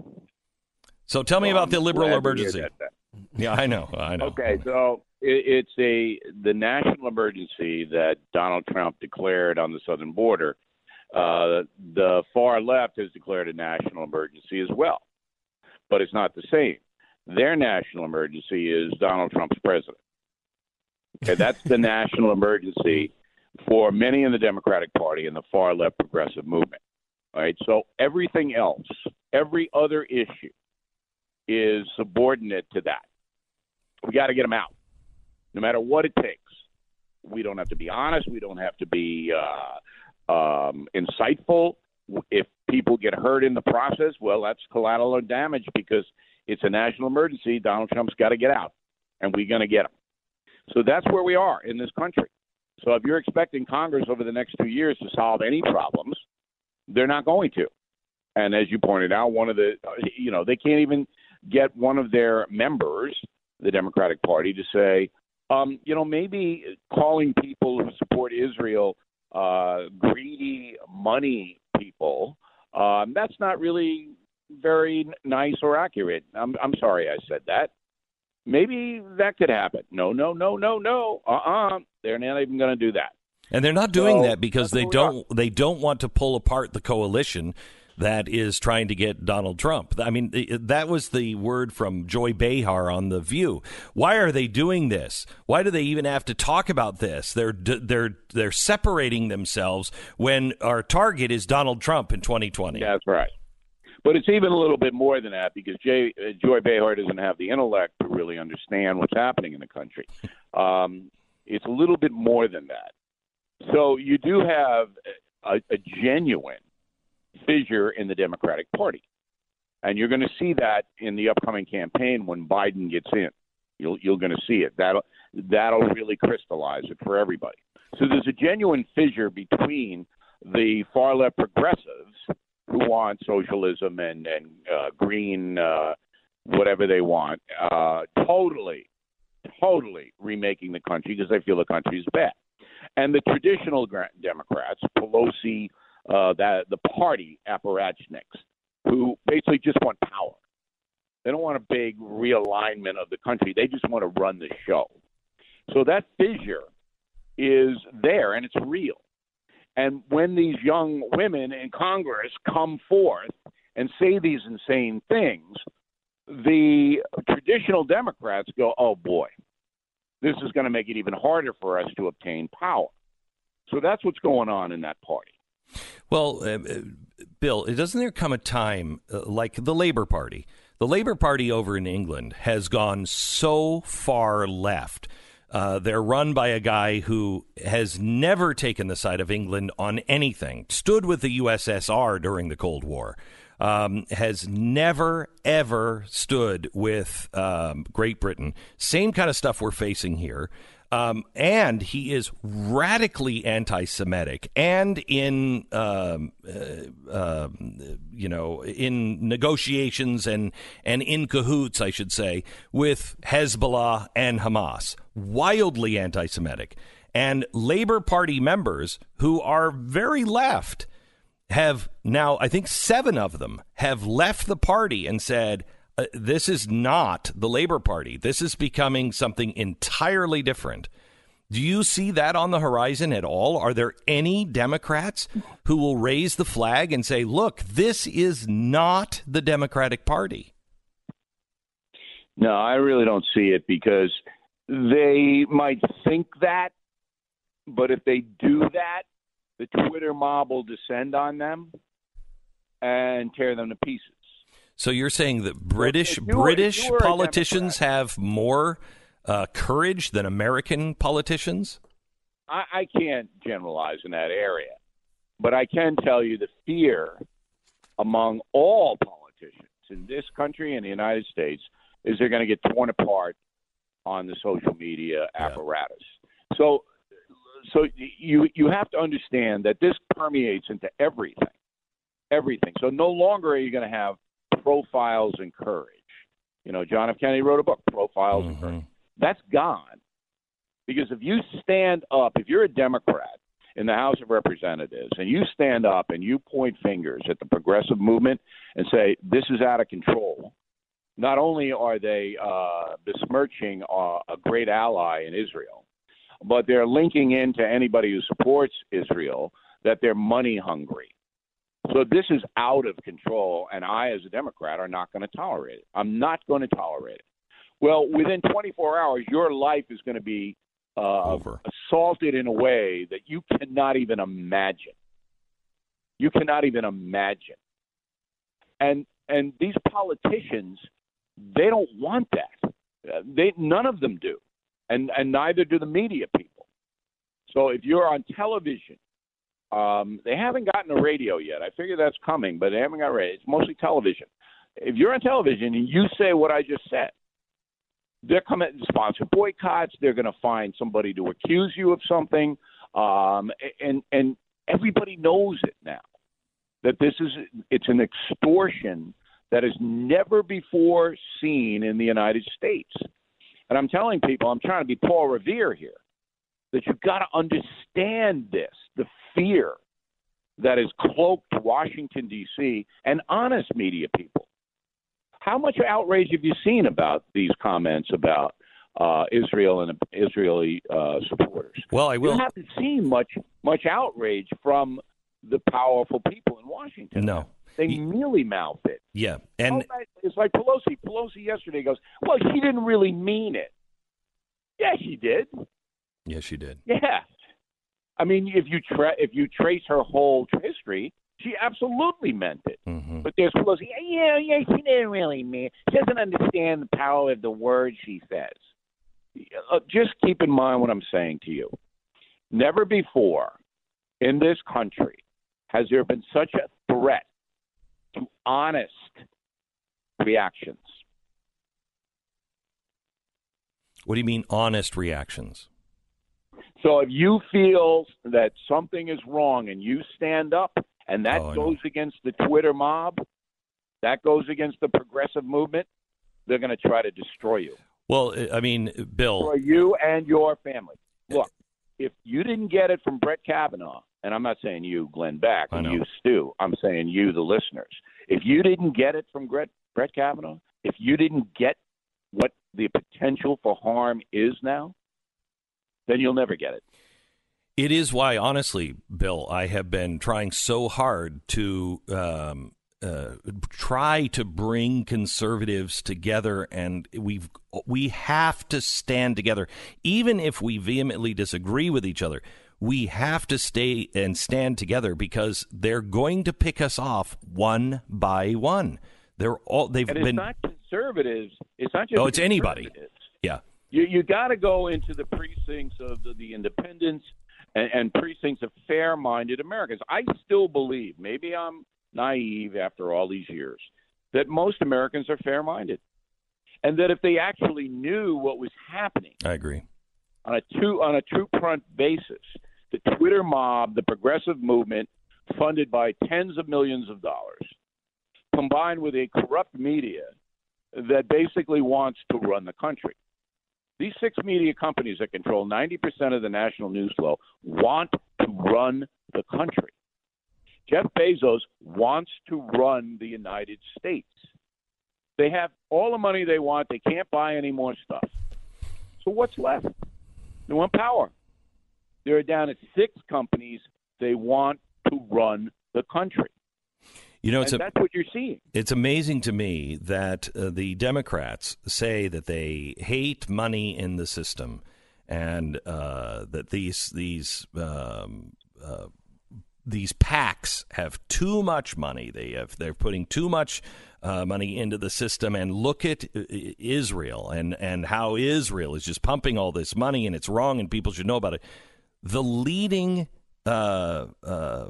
So tell me well, about I'm the liberal glad emergency. to hear that. Yeah, I know. I know. Okay, so it, it's a the national emergency that Donald Trump declared on the southern border. Uh, the far left has declared a national emergency as well, but it's not the same. Their national emergency is Donald Trump's president. Okay, that's the national emergency for many in the Democratic Party and the far left progressive movement. All right, so everything else, every other issue is subordinate to that. We got to get them out, no matter what it takes. We don't have to be honest. We don't have to be uh, um, insightful. If people get hurt in the process, well, that's collateral damage because it's a national emergency. Donald Trump's got to get out, and we're going to get him. So that's where we are in this country. So if you're expecting Congress over the next two years to solve any problems, they're not going to. And as you pointed out, one of the, you know, they can't even get one of their members, the Democratic Party, to say, um, you know, maybe calling people who support Israel uh, greedy money people, um, that's not really very nice or accurate. I'm, I'm sorry I said that. Maybe that could happen. No, no, no, no, no. Uh-uh. They're not even going to do that. And they're not doing so, that because they don't they don't want to pull apart the coalition that is trying to get Donald Trump. I mean, that was the word from Joy Behar on The View. Why are they doing this? Why do they even have to talk about this? They're they're they're separating themselves when our target is Donald Trump in twenty twenty. That's right. But it's even a little bit more than that because Jay, uh, Joy Behar doesn't have the intellect to really understand what's happening in the country. Um, it's a little bit more than that. So you do have a, a genuine fissure in the Democratic Party. And you're going to see that in the upcoming campaign when Biden gets in. You'll, you're going to see it. That'll, that'll really crystallize it for everybody. So there's a genuine fissure between the far-left progressives who want socialism and, and uh, green, uh, whatever they want, uh, totally, totally remaking the country because they feel the country is bad. And the traditional Democrats, Pelosi, uh, that the party apparatchiks, who basically just want power. They don't want a big realignment of the country. They just want to run the show. So that fissure is there, and it's real. And when these young women in Congress come forth and say these insane things, the traditional Democrats go, oh, boy, this is going to make it even harder for us to obtain power. So that's what's going on in that party. Well, uh, Bill, doesn't there come a time uh, like the Labour Party? The Labour Party over in England has gone so far left. Uh, they're run by a guy who has never taken the side of England on anything, stood with the U S S R during the Cold War, um, has never, ever stood with um, Great Britain. Same kind of stuff we're facing here. Um, and he is radically anti-Semitic and in, um, uh, uh, you know, in negotiations and, and in cahoots, I should say, with Hezbollah and Hamas. Wildly anti-Semitic. And Labour Party members who are very left have now, I think seven of them have left the party and said, Uh, this is not the Labour Party. This is becoming something entirely different. Do you see that on the horizon at all? Are there any Democrats who will raise the flag and say, look, this is not the Democratic Party? No, I really don't see it because they might think that, but if they do that, the Twitter mob will descend on them and tear them to pieces. So you're saying that British were, British politicians have more uh, courage than American politicians? I, I can't generalize in that area, but I can tell you the fear among all politicians in this country and the United States is they're going to get torn apart on the social media apparatus. Yeah. So, so you you have to understand that this permeates into everything, everything. So no longer are you going to have profiles and courage. You know, John F. Kennedy wrote a book, Profiles mm-hmm. and Courage. That's gone. Because if you stand up, if you're a Democrat in the House of Representatives and you stand up and you point fingers at the progressive movement and say, this is out of control, not only are they uh, besmirching uh, a great ally in Israel, but they're linking into anybody who supports Israel that they're money hungry. So this is out of control, and I, as a Democrat, are not going to tolerate it. I'm not going to tolerate it. Well, within twenty-four hours, your life is going to be uh, assaulted in a way that you cannot even imagine. You cannot even imagine. And and these politicians, they don't want that. They none of them do, and and neither do the media people. So if you're on television. Um, they haven't gotten a radio yet. I figure that's coming, but they haven't got radio. It's mostly television. If you're on television and you say what I just said, they're coming to sponsor boycotts. They're going to find somebody to accuse you of something. Um, and, and everybody knows it now that this is, it's an extortion that is never before seen in the United States. And I'm telling people, I'm trying to be Paul Revere here, that you've got to understand this, the fear that is cloaked Washington, D C, and honest media people. How much outrage have you seen about these comments about uh, Israel and Israeli uh, supporters? Well, I will. You haven't seen much much outrage from the powerful people in Washington. No. They mealy mouth it. Yeah. And oh, it's like Pelosi. Pelosi yesterday goes, well, she didn't really mean it. Yeah, she did. Yes, she did. Yeah. I mean, if you tra- if you trace her whole history, She absolutely meant it. Mm-hmm. But there's people saying, yeah, yeah, she didn't really mean it. She doesn't understand the power of the words she says. Uh, just keep in mind what I'm saying to you. Never before in this country has there been such a threat to honest reactions. What do you mean, honest reactions? So if you feel that something is wrong and you stand up, and that oh, goes against the Twitter mob, that goes against the progressive movement, they're going to try to destroy you. Well, I mean, Bill. Destroy you and your family. Look, if you didn't get it from Brett Kavanaugh, and I'm not saying you, Glenn Beck, and you, Stu, I'm saying you, the listeners. If you didn't get it from Brett, Brett Kavanaugh, if you didn't get what the potential for harm is now, then you'll never get it. It is why, honestly, Bill, I have been trying so hard to um, uh, try to bring conservatives together, and we've we have to stand together, even if we vehemently disagree with each other. We have to stay and stand together because they're going to pick us off one by one. They're all they've and it's been not conservatives. It's not just oh, it's anybody. Yeah, you you got to go into the precincts of the, the independents. And, and precincts of fair-minded Americans. I still believe, maybe I'm naive after all these years, that most Americans are fair-minded, and that if they actually knew what was happening, I agree, on a two on a true front basis, the Twitter mob, the progressive movement, funded by tens of millions of dollars, combined with a corrupt media that basically wants to run the country. These six media companies that control ninety percent of the national news flow want to run the country. Jeff Bezos wants to run the United States. They have all the money they want. They can't buy any more stuff. So what's left? They want power. They're down to six companies. They want to run the country. You know, it's and a, that's what you're seeing. It's amazing to me that uh, the Democrats say that they hate money in the system, and uh, that these these um, uh, these PACs have too much money. They have they're putting too much uh, money into the system. And look at Israel and and how Israel is just pumping all this money, and it's wrong, and people should know about it. The leading. Uh, uh,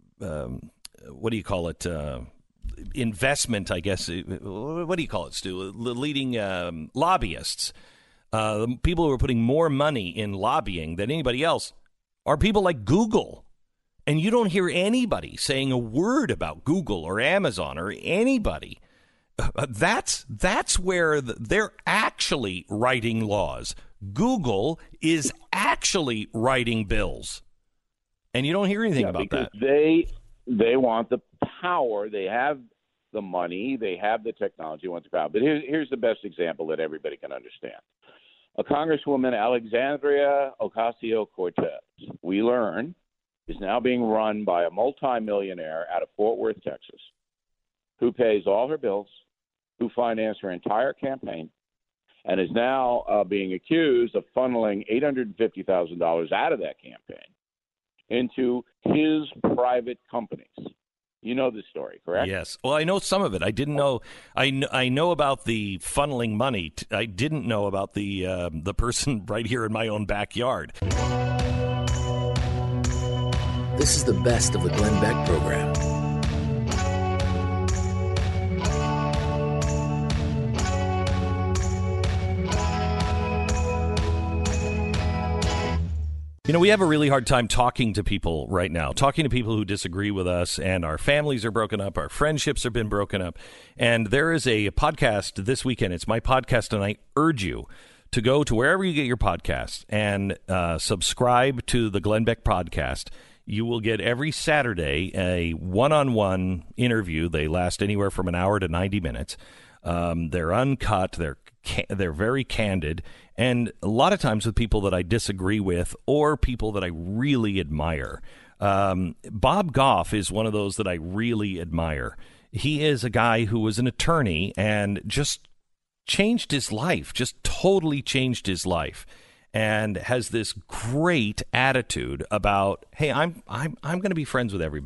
um, What do you call it? Uh, investment, I guess. What do you call it, Stu? The leading um, lobbyists, uh, the people who are putting more money in lobbying than anybody else, are people like Google. And you don't hear anybody saying a word about Google or Amazon or anybody. Uh, that's that's where the, they're actually writing laws. Google is actually writing bills, and you don't hear anything yeah, about because that. They. They want the power. They have the money. They have the technology. They want the power. But here, here's the best example that everybody can understand. A Congresswoman, Alexandria Ocasio-Cortez, we learn, is now being run by a multimillionaire out of Fort Worth, Texas, who pays all her bills, who financed her entire campaign, and is now uh, being accused of funneling eight hundred fifty thousand dollars out of that campaign into his private companies. You know this story, correct? Yes. Well, I know some of it. I didn't know. I, kn- I know about the funneling money. I didn't know about the uh, the person right here in my own backyard. This is the best of the Glenn Beck program. You know, we have a really hard time talking to people right now, talking to people who disagree with us, and our families are broken up, our friendships have been broken up. And there is a podcast this weekend. It's my podcast, and I urge you to go to wherever you get your podcasts and uh, subscribe to the Glenn Beck podcast. You will get every Saturday a one-on-one interview. They last anywhere from an hour to ninety minutes. Um, they're uncut. They're they're very candid. And a lot of times with people that I disagree with or people that I really admire. Um, Bob Goff is one of those that I really admire. He is a guy who was an attorney and just changed his life, just totally changed his life, and has this great attitude about, hey, I'm I'm I'm going to be friends with everybody.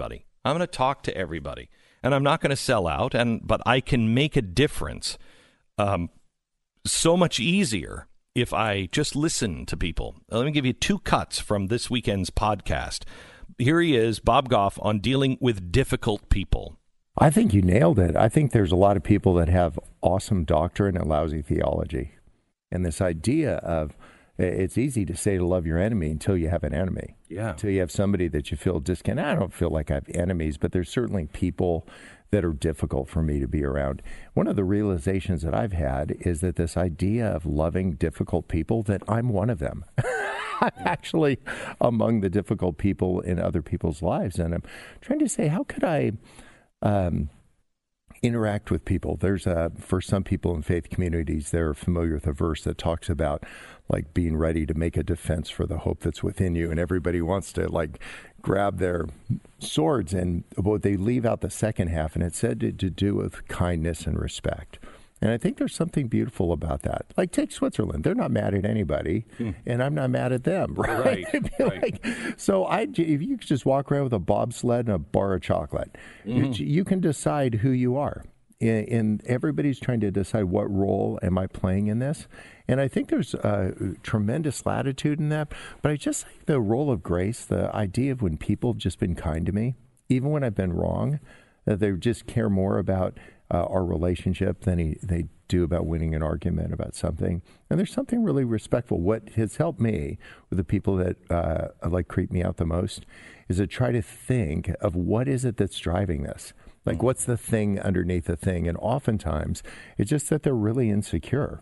I'm going to talk to everybody, and I'm not going to sell out. And but I can make a difference um, so much easier if I just listen to people. Let me give you two cuts from this weekend's podcast. Here he is, Bob Goff, on dealing with difficult people. I think you nailed it. I think there's a lot of people that have awesome doctrine and lousy theology. And this idea of it's easy to say to love your enemy until you have an enemy. Yeah. Until you have somebody that you feel disconnected. I don't feel like I have enemies, but there's certainly people that are difficult for me to be around. One of the realizations that I've had is that this idea of loving difficult people, that I'm one of them. I'm actually among the difficult people in other people's lives. And I'm trying to say, how could I um, interact with people? There's a, for some people in faith communities, they're familiar with a verse that talks about like being ready to make a defense for the hope that's within you. And everybody wants to like grab their swords, and well, they leave out the second half, and it said to, to do with kindness and respect. And I think there's something beautiful about that. Like, take Switzerland. They're not mad at anybody, hmm. and I'm not mad at them, right? right, right. Like, so I, if you could just walk around with a bobsled and a bar of chocolate, mm-hmm. you, you can decide who you are. And, and everybody's trying to decide, what role am I playing in this? And I think there's a tremendous latitude in that. But I just think the role of grace, the idea of when people have just been kind to me, even when I've been wrong, that they just care more about Uh, our relationship than he, they do about winning an argument about something. And there's something really respectful. What has helped me with the people that uh, like creep me out the most is to try to think of what is it that's driving this? Like, mm-hmm. what's the thing underneath the thing? And oftentimes, it's just that they're really insecure.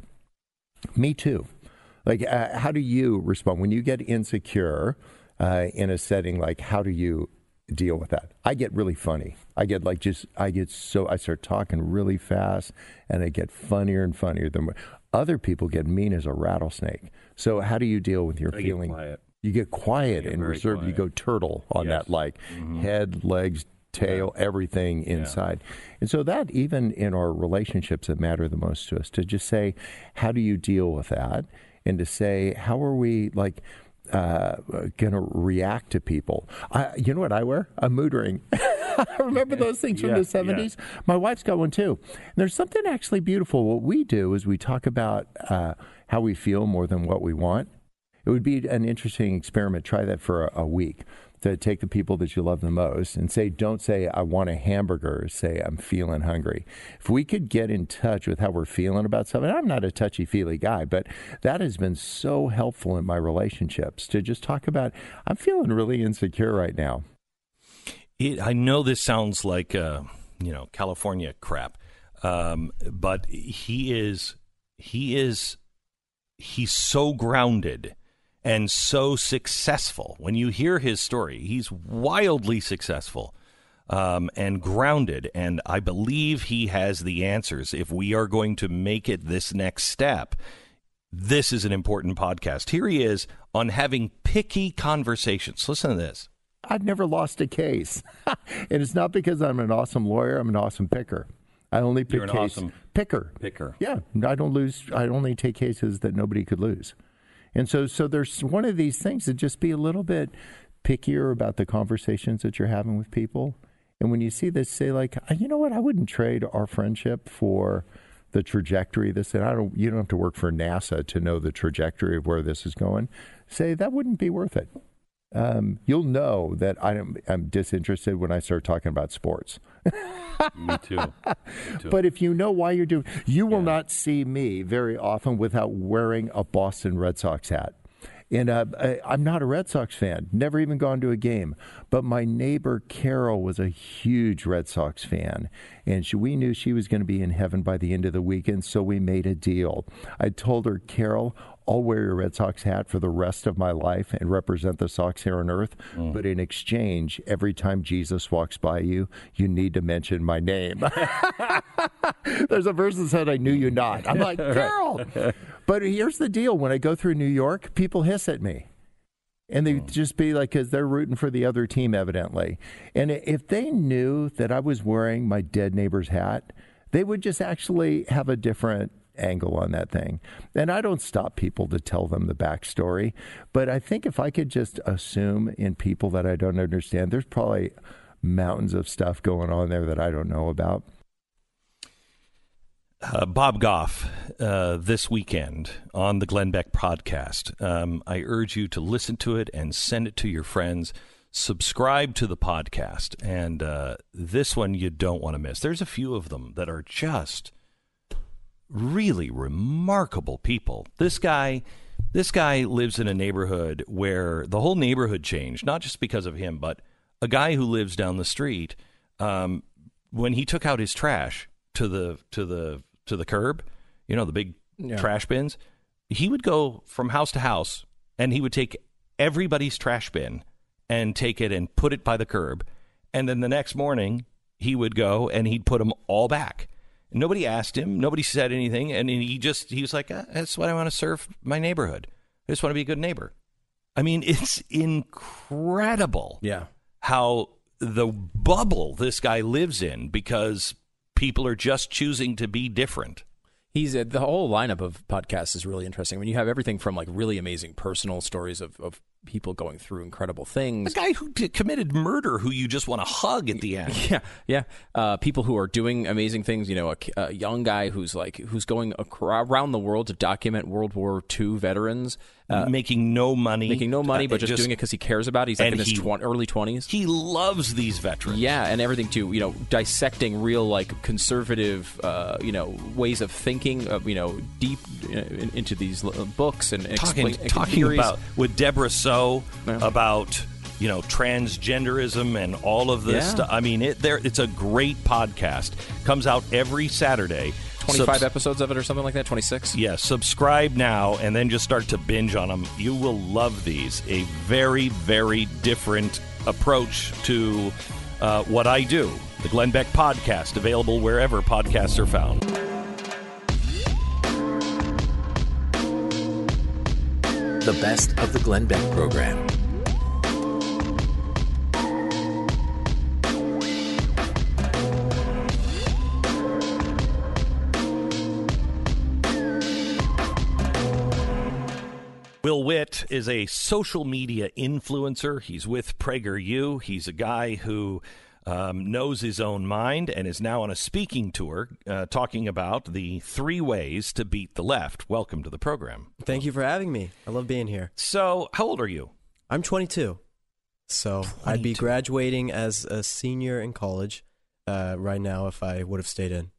Me too. Like, uh, how do you respond when you get insecure uh, in a setting? Like, how do you deal with that? I get really funny. I get like just, I get so, I start talking really fast, and I get funnier and funnier. The more, other people get mean as a rattlesnake. So how do you deal with your I feeling? Get quiet. You get quiet get and reserved. You go turtle on yes. that, like mm-hmm. head, legs, tail, yeah. everything inside. Yeah. And so that, even in our relationships that matter the most to us, to just say, how do you deal with that? And to say, how are we like, Uh, going to react to people. I, you know what I wear? A mood ring. I remember those things from yeah, the seventies. Yeah. My wife's got one too. And there's something actually beautiful. What we do is we talk about uh, how we feel more than what we want. It would be an interesting experiment. Try that for a, a week. To take the people that you love the most and say, don't say, I want a hamburger, say, I'm feeling hungry. If we could get in touch with how we're feeling about something, I'm not a touchy-feely guy, but that has been so helpful in my relationships to just talk about, I'm feeling really insecure right now. It, I know this sounds like, uh, you know, California crap, um, but he is, he is, he's so grounded and so successful. When you hear his story, he's wildly successful um, and grounded. And I believe he has the answers. If we are going to make it this next step, this is an important podcast. Here he is on having picky conversations. Listen to this. I've never lost a case. And it's not because I'm an awesome lawyer. I'm an awesome picker. I only pick You're an case awesome picker. Picker. Yeah. I don't lose. I only take cases that nobody could lose. And so so there's one of these things to just be a little bit pickier about the conversations that you're having with people. And when you see this, say like, you know what, I wouldn't trade our friendship for the trajectory of this. And I don't, you don't have to work for NASA to know the trajectory of where this is going. Say that wouldn't be worth it. Um, you'll know that I'm, I'm disinterested when I start talking about sports. Me too. Me too. But if you know why you're doing, you will yeah. not see me very often without wearing a Boston Red Sox hat. And uh, I, I'm not a Red Sox fan, never even gone to a game. But my neighbor, Carol, was a huge Red Sox fan. And she, we knew she was going to be in heaven by the end of the weekend, so we made a deal. I told her, Carol, I'll wear your Red Sox hat for the rest of my life and represent the Sox here on earth. Mm. But in exchange, every time Jesus walks by you, you need to mention my name. There's a verse that said, I knew you not. I'm like, Carol. But here's the deal. When I go through New York, people hiss at me. And they just be like, because they're rooting for the other team, evidently. And if they knew that I was wearing my dead neighbor's hat, they would just actually have a different angle on that thing. And I don't stop people to tell them the backstory. But I think if I could just assume in people that I don't understand, there's probably mountains of stuff going on there that I don't know about. Uh, Bob Goff, uh, this weekend on the Glenn Beck podcast. Um, I urge you to listen to it and send it to your friends. Subscribe to the podcast. And uh, this one you don't want to miss. There's a few of them that are just really remarkable people. This guy, this guy lives in a neighborhood where the whole neighborhood changed, not just because of him, but a guy who lives down the street, um, when he took out his trash to the to the to the curb, you know, the big yeah. trash bins, he would go from house to house and he would take everybody's trash bin and take it and put it by the curb. And then the next morning he would go and he'd put them all back. Nobody asked him. Nobody said anything. And he just, he was like, ah, that's what I want to serve my neighborhood. I just want to be a good neighbor. I mean, it's incredible yeah. how the bubble this guy lives in because people are just choosing to be different. He's uh, the whole lineup of podcasts is really interesting. I mean, you have everything from like really amazing personal stories of, of people going through incredible things. A guy who t- committed murder who you just want to hug at the end. Yeah, yeah. Uh, people who are doing amazing things. You know, a, a young guy who's like who's going around the world to document World War Two veterans. Uh, making no money. Making no money, uh, but just, just doing it because he cares about it. He's like in his he, tw- early twenties. He loves these veterans. Yeah, and everything too. You know, dissecting real, like, conservative, uh, you know, ways of thinking, of, you know, deep uh, in, into these books. and Talking, explain, talking about, with Deborah So, yeah. about, you know, transgenderism and all of this yeah. stuff. I mean, it, there, it's a great podcast. Comes out every Saturday. twenty-five Subs- episodes of it or something like that? twenty-six? Yeah, subscribe now and then just start to binge on them. You will love these. A very, very different approach to uh, what I do. The Glenn Beck Podcast, available wherever podcasts are found. The best of the Glenn Beck program. Will Witt is a social media influencer. He's with PragerU. He's a guy who um, knows his own mind and is now on a speaking tour uh, talking about the three ways to beat the left. Welcome to the program. Thank you for having me. I love being here. So, how old are you? I'm twenty-two. So twenty-two. I'd be graduating as a senior in college uh, right now if I would have stayed in.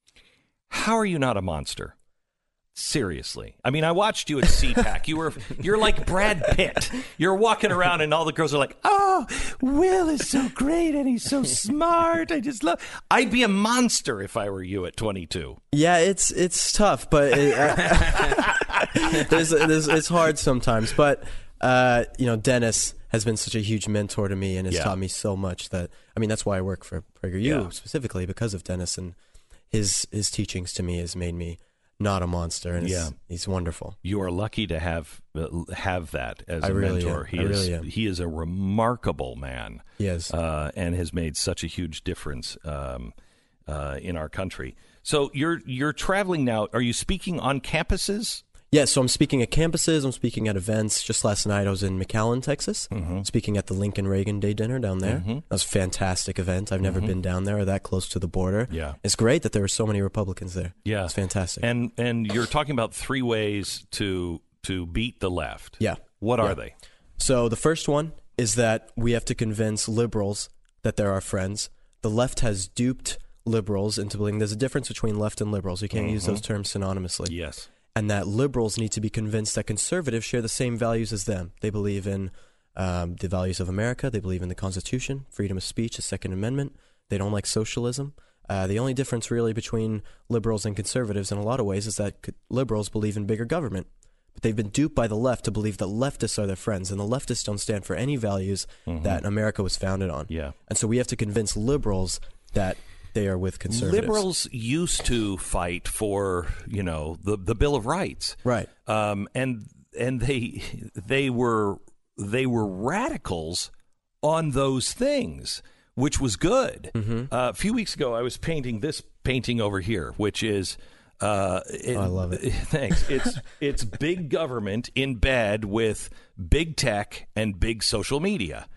How are you not a monster? Seriously. I mean, I watched you at C PAC. You were, you're like Brad Pitt. You're walking around and all the girls are like, oh, Will is so great and he's so smart. I just love, I'd be a monster if I were you at twenty-two. Yeah, it's it's tough, but it, uh, there's, there's, it's hard sometimes. But, uh, you know, Dennis has been such a huge mentor to me and has yeah. taught me so much that, I mean, that's why I work for PragerU yeah. specifically because of Dennis, and his his teachings to me has made me not a monster, and yeah. he's wonderful. You are lucky to have uh, have that as I a really mentor. Am. He I is really am. he is a remarkable man. Yes, uh, and has made such a huge difference um, uh, in our country. So you're you're traveling now. Are you speaking on campuses? Yeah, so I'm speaking at campuses. I'm speaking at events. Just last night, I was in McAllen, Texas, mm-hmm. speaking at the Lincoln Reagan Day Dinner down there. Mm-hmm. That was a fantastic event. I've never mm-hmm. been down there or that close to the border. Yeah, it's great that there were so many Republicans there. Yeah, it's fantastic. And and you're talking about three ways to to beat the left. Yeah, what are yeah. they? So the first one is that we have to convince liberals that they're our friends. The left has duped liberals into believing there's a difference between left and liberals. You can't mm-hmm. use those terms synonymously. Yes. And that liberals need to be convinced that conservatives share the same values as them. They believe in um, the values of America. They believe in the Constitution, freedom of speech, the Second Amendment. They don't like socialism. Uh, the only difference really between liberals and conservatives in a lot of ways is that liberals believe in bigger government. But they've been duped by the left to believe that leftists are their friends, and the leftists don't stand for any values mm-hmm. that America was founded on. Yeah. And so we have to convince liberals that they are with conservatives. Liberals used to fight for, you know, the, the Bill of Rights, right? Um, and and they they were they were radicals on those things, which was good. Mm-hmm. Uh, a few weeks ago, I was painting this painting over here, which is. Uh, it, oh, I love it. Thanks. It's it's big government in bed with big tech and big social media.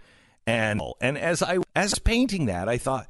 And and as I as painting that, I thought,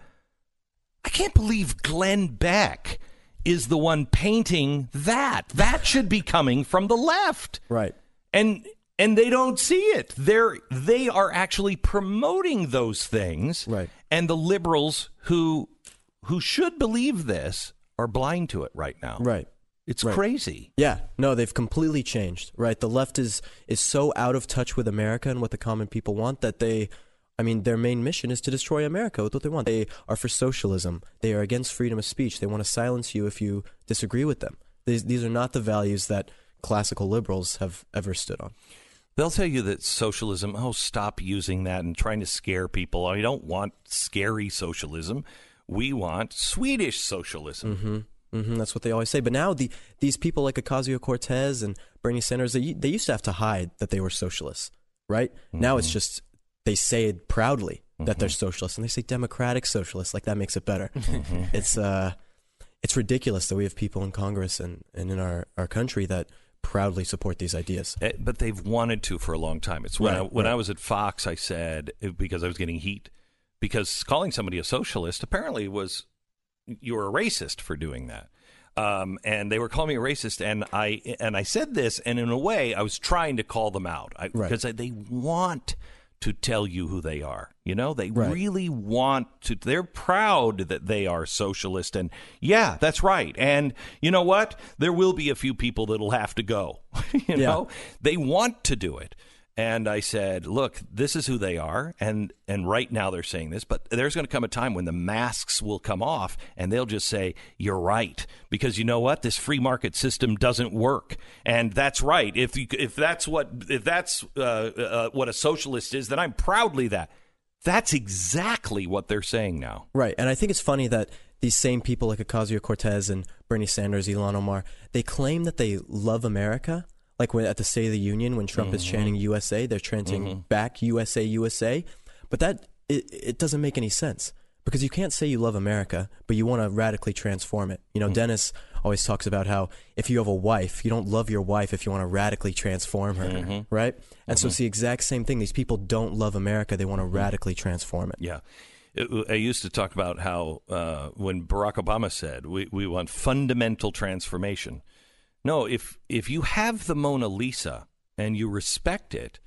I can't believe Glenn Beck is the one painting that. That should be coming from the left. Right. And and they don't see it. They're they are actually promoting those things. Right. And the liberals who who should believe this are blind to it right now. Right. It's right. crazy. Yeah. No, they've completely changed. Right. The left is is so out of touch with America and what the common people want that they I mean, their main mission is to destroy America with what they want. They are for socialism. They are against freedom of speech. They want to silence you if you disagree with them. These, these are not the values that classical liberals have ever stood on. They'll tell you that socialism, oh, stop using that and trying to scare people. I don't want scary socialism. We want Swedish socialism. Mm-hmm. Mm-hmm. That's what they always say. But now the, these people like Ocasio-Cortez and Bernie Sanders, they, they used to have to hide that they were socialists, right? Mm-hmm. Now it's just... they say it proudly that mm-hmm. they're socialists, and they say democratic socialists, like that makes it better. Mm-hmm. It's uh, it's ridiculous that we have people in Congress and, and in our, our country that proudly support these ideas. But they've wanted to for a long time. It's when, right, I, when right. I was at Fox, I said, because I was getting heat, because calling somebody a socialist apparently was, you were a racist for doing that. Um, and they were calling me a racist, and I and I said this, and in a way, I was trying to call them out I, right. because I, they want to tell you who they are. You know, they right. really want to, they're proud that they are socialist. And yeah, that's right. And you know what? There will be a few people that'll have to go. you know, yeah. They want to do it. And I said, look, this is who they are. And and right now they're saying this, but there's going to come a time when the masks will come off and they'll just say, you're right. Because you know what? This free market system doesn't work. And that's right. If you, if that's what if that's uh, uh, what a socialist is, then I'm proudly that. That's exactly what they're saying now. Right. And I think it's funny that these same people like Ocasio-Cortez and Bernie Sanders, Ilhan Omar, they claim that they love America. Like when, at the State of the Union, when Trump mm-hmm. is chanting U S A, they're chanting mm-hmm. back U S A, U S A. But that it, it doesn't make any sense because you can't say you love America, but you want to radically transform it. You know, mm-hmm. Dennis always talks about how if you have a wife, you don't love your wife if you want to radically transform her, mm-hmm. right? And mm-hmm. so it's the exact same thing. These people don't love America. They want to radically transform it. Yeah. I used to talk about how uh, when Barack Obama said, we, we want fundamental transformation. No, if if you have the Mona Lisa and you respect it,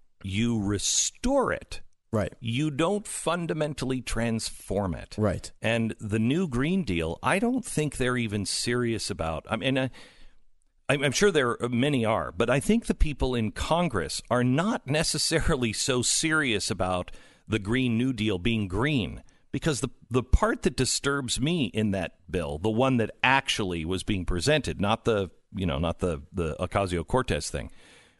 you restore it. Right. You don't fundamentally transform it. Right. And the new Green Deal, I don't think they're even serious about. I mean, I, I'm sure there are, many are, but I think the people in Congress are not necessarily so serious about the Green New Deal being green. Because the the part that disturbs me in that bill, the one that actually was being presented, not the you know not the the Ocasio-Cortez thing,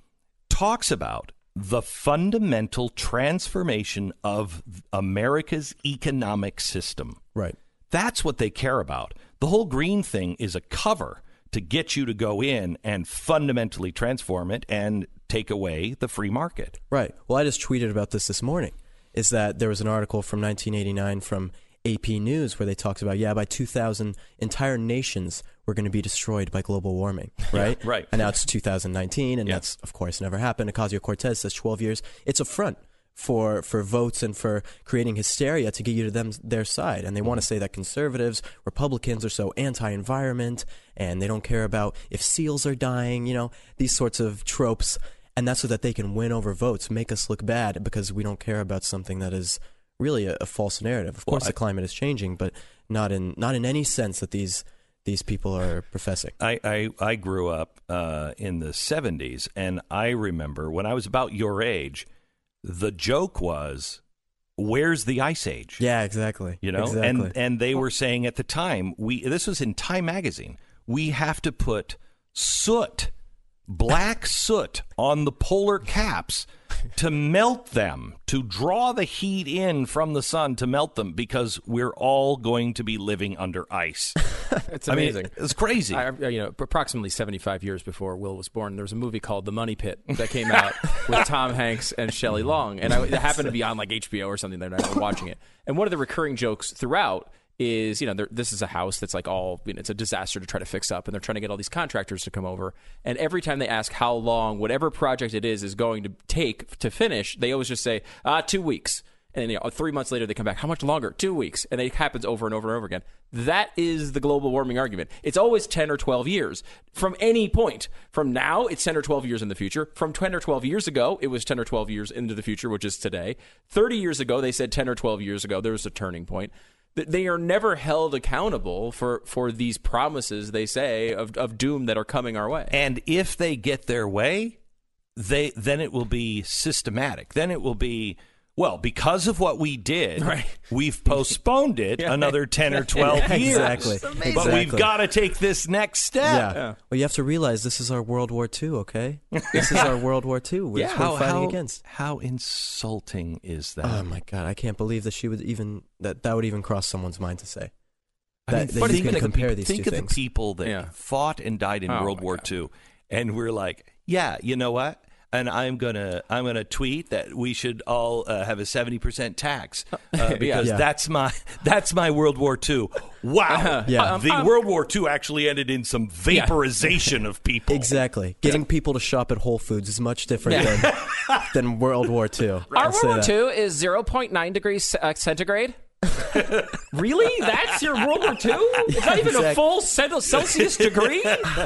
talks about the fundamental transformation of America's economic system. Right. That's what they care about. The whole green thing is a cover to get you to go in and fundamentally transform it and take away the free market. Right. Well, I just tweeted about this this morning. Is that there was an article from nineteen eighty-nine from A P News where they talked about, yeah, by two thousand, entire nations were going to be destroyed by global warming, right? Yeah, right. And now it's two thousand nineteen, and yeah. that's, of course, never happened. Ocasio-Cortez says twelve years. It's a front for for votes and for creating hysteria to get you to them their side. And they want to say that conservatives, Republicans are so anti-environment, and they don't care about if seals are dying, you know, these sorts of tropes. And that's so that they can win over votes, make us look bad because we don't care about something that is really a, a false narrative. Of course, well, I, the climate is changing, but not in not in any sense that these these people are professing. I, I, I grew up uh, in the seventies, and I remember when I was about your age, the joke was, where's the Ice Age? Yeah, exactly. You know, exactly. and and they were saying at the time, we this was in Time magazine, we have to put soot. Black soot on the polar caps to melt them, to draw the heat in from the sun to melt them, because we're all going to be living under ice. It's amazing. I mean, it's crazy. I, you know, approximately seventy-five years before Will was born, there was a movie called The Money Pit that came out with Tom Hanks and Shelley Long, and I, it happened to be on like H B O or something that night. I was watching it, and one of the recurring jokes throughout is, you know, this is a house that's like all, you know, it's a disaster to try to fix up, and they're trying to get all these contractors to come over. And every time they ask how long whatever project it is is going to take to finish, they always just say, ah, two weeks. And then, you know, three months later, they come back. How much longer? Two weeks. And it happens over and over and over again. That is the global warming argument. It's always ten or twelve years. From any point. From now, it's ten or twelve years in the future. From ten or twelve years ago, it was ten or twelve years into the future, which is today. thirty years ago, they said ten or twelve years ago, there was a turning point. They are never held accountable for, for these promises, they say, of, of doom that are coming our way. And if they get their way, they then it will be systematic. Then it will be, well, because of what we did, right. we've postponed it yeah. another ten or twelve yeah, years. Exactly. But exactly. we've got to take this next step. Yeah. yeah. Well, you have to realize this is our World War Two, okay? This is our World War Two. We're yeah, how, fighting how, against. How insulting is that? Oh, my God. I can't believe that she would even, that, that would even cross someone's mind to say. I mean, that, that you can compare the, these think two of things. the people that yeah. fought and died in oh, World War God. Two. And we're like, yeah, you know what? And I'm gonna I'm gonna tweet that we should all uh, have a seventy percent tax uh, because yeah. that's my that's my World War Two. Wow, uh-huh. yeah. the um, World War Two actually ended in some vaporization yeah. of people. Exactly, getting people to shop at Whole Foods is much different yeah. than than World War Two. Our World War Two is zero point nine degrees uh, centigrade. Really? That's your World War Two? It's not even exactly. a full Celsius degree?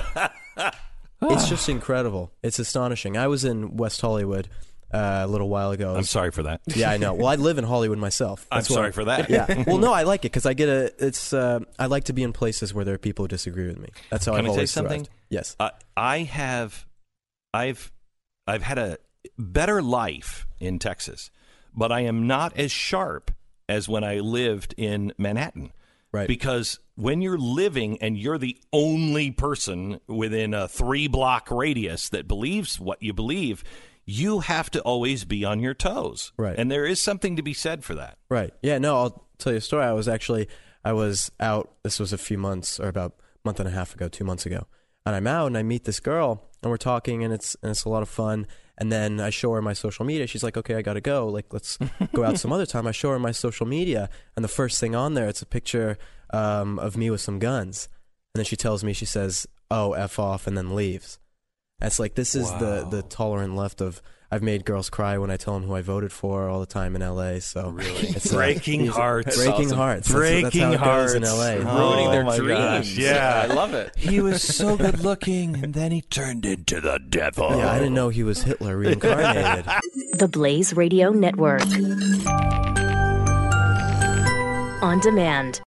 It's just incredible. It's astonishing. I was in West Hollywood uh, a little while ago. I'm sorry for that. Yeah, I know. Well, I live in Hollywood myself. I'm That's sorry why. for that. Yeah. Well, no, I like it because I get a. It's. Uh, I like to be in places where there are people who disagree with me. That's how Can I've I say always something? thrived. Yes. Uh, I have, I've, I've had a better life in Texas, but I am not as sharp as when I lived in Manhattan. Right. Because when you're living and you're the only person within a three block radius that believes what you believe, you have to always be on your toes. Right. And there is something to be said for that. Right. Yeah, no, I'll tell you a story. I was actually, I was out, this was a few months, or about a month and a half ago, two months ago. And I'm out and I meet this girl and we're talking and it's and it's a lot of fun. And then I show her my social media. She's like, okay, I got to go. Like, let's go out some other time. I show her my social media. And the first thing on there, it's a picture um, of me with some guns. And then she tells me, she says, oh, F off, and then leaves. That's like, this is wow. the, the tolerant left of, I've made girls cry when I tell them who I voted for all the time in L A. So really? It's breaking uh, hearts. Breaking awesome. hearts. Breaking that's, that's how hearts. it goes in L A. Oh, Ruining their my dreams. gosh, yeah. I love it. He was so good looking, and then he turned into the devil. Yeah, I didn't know he was Hitler reincarnated. The Blaze Radio Network. On demand.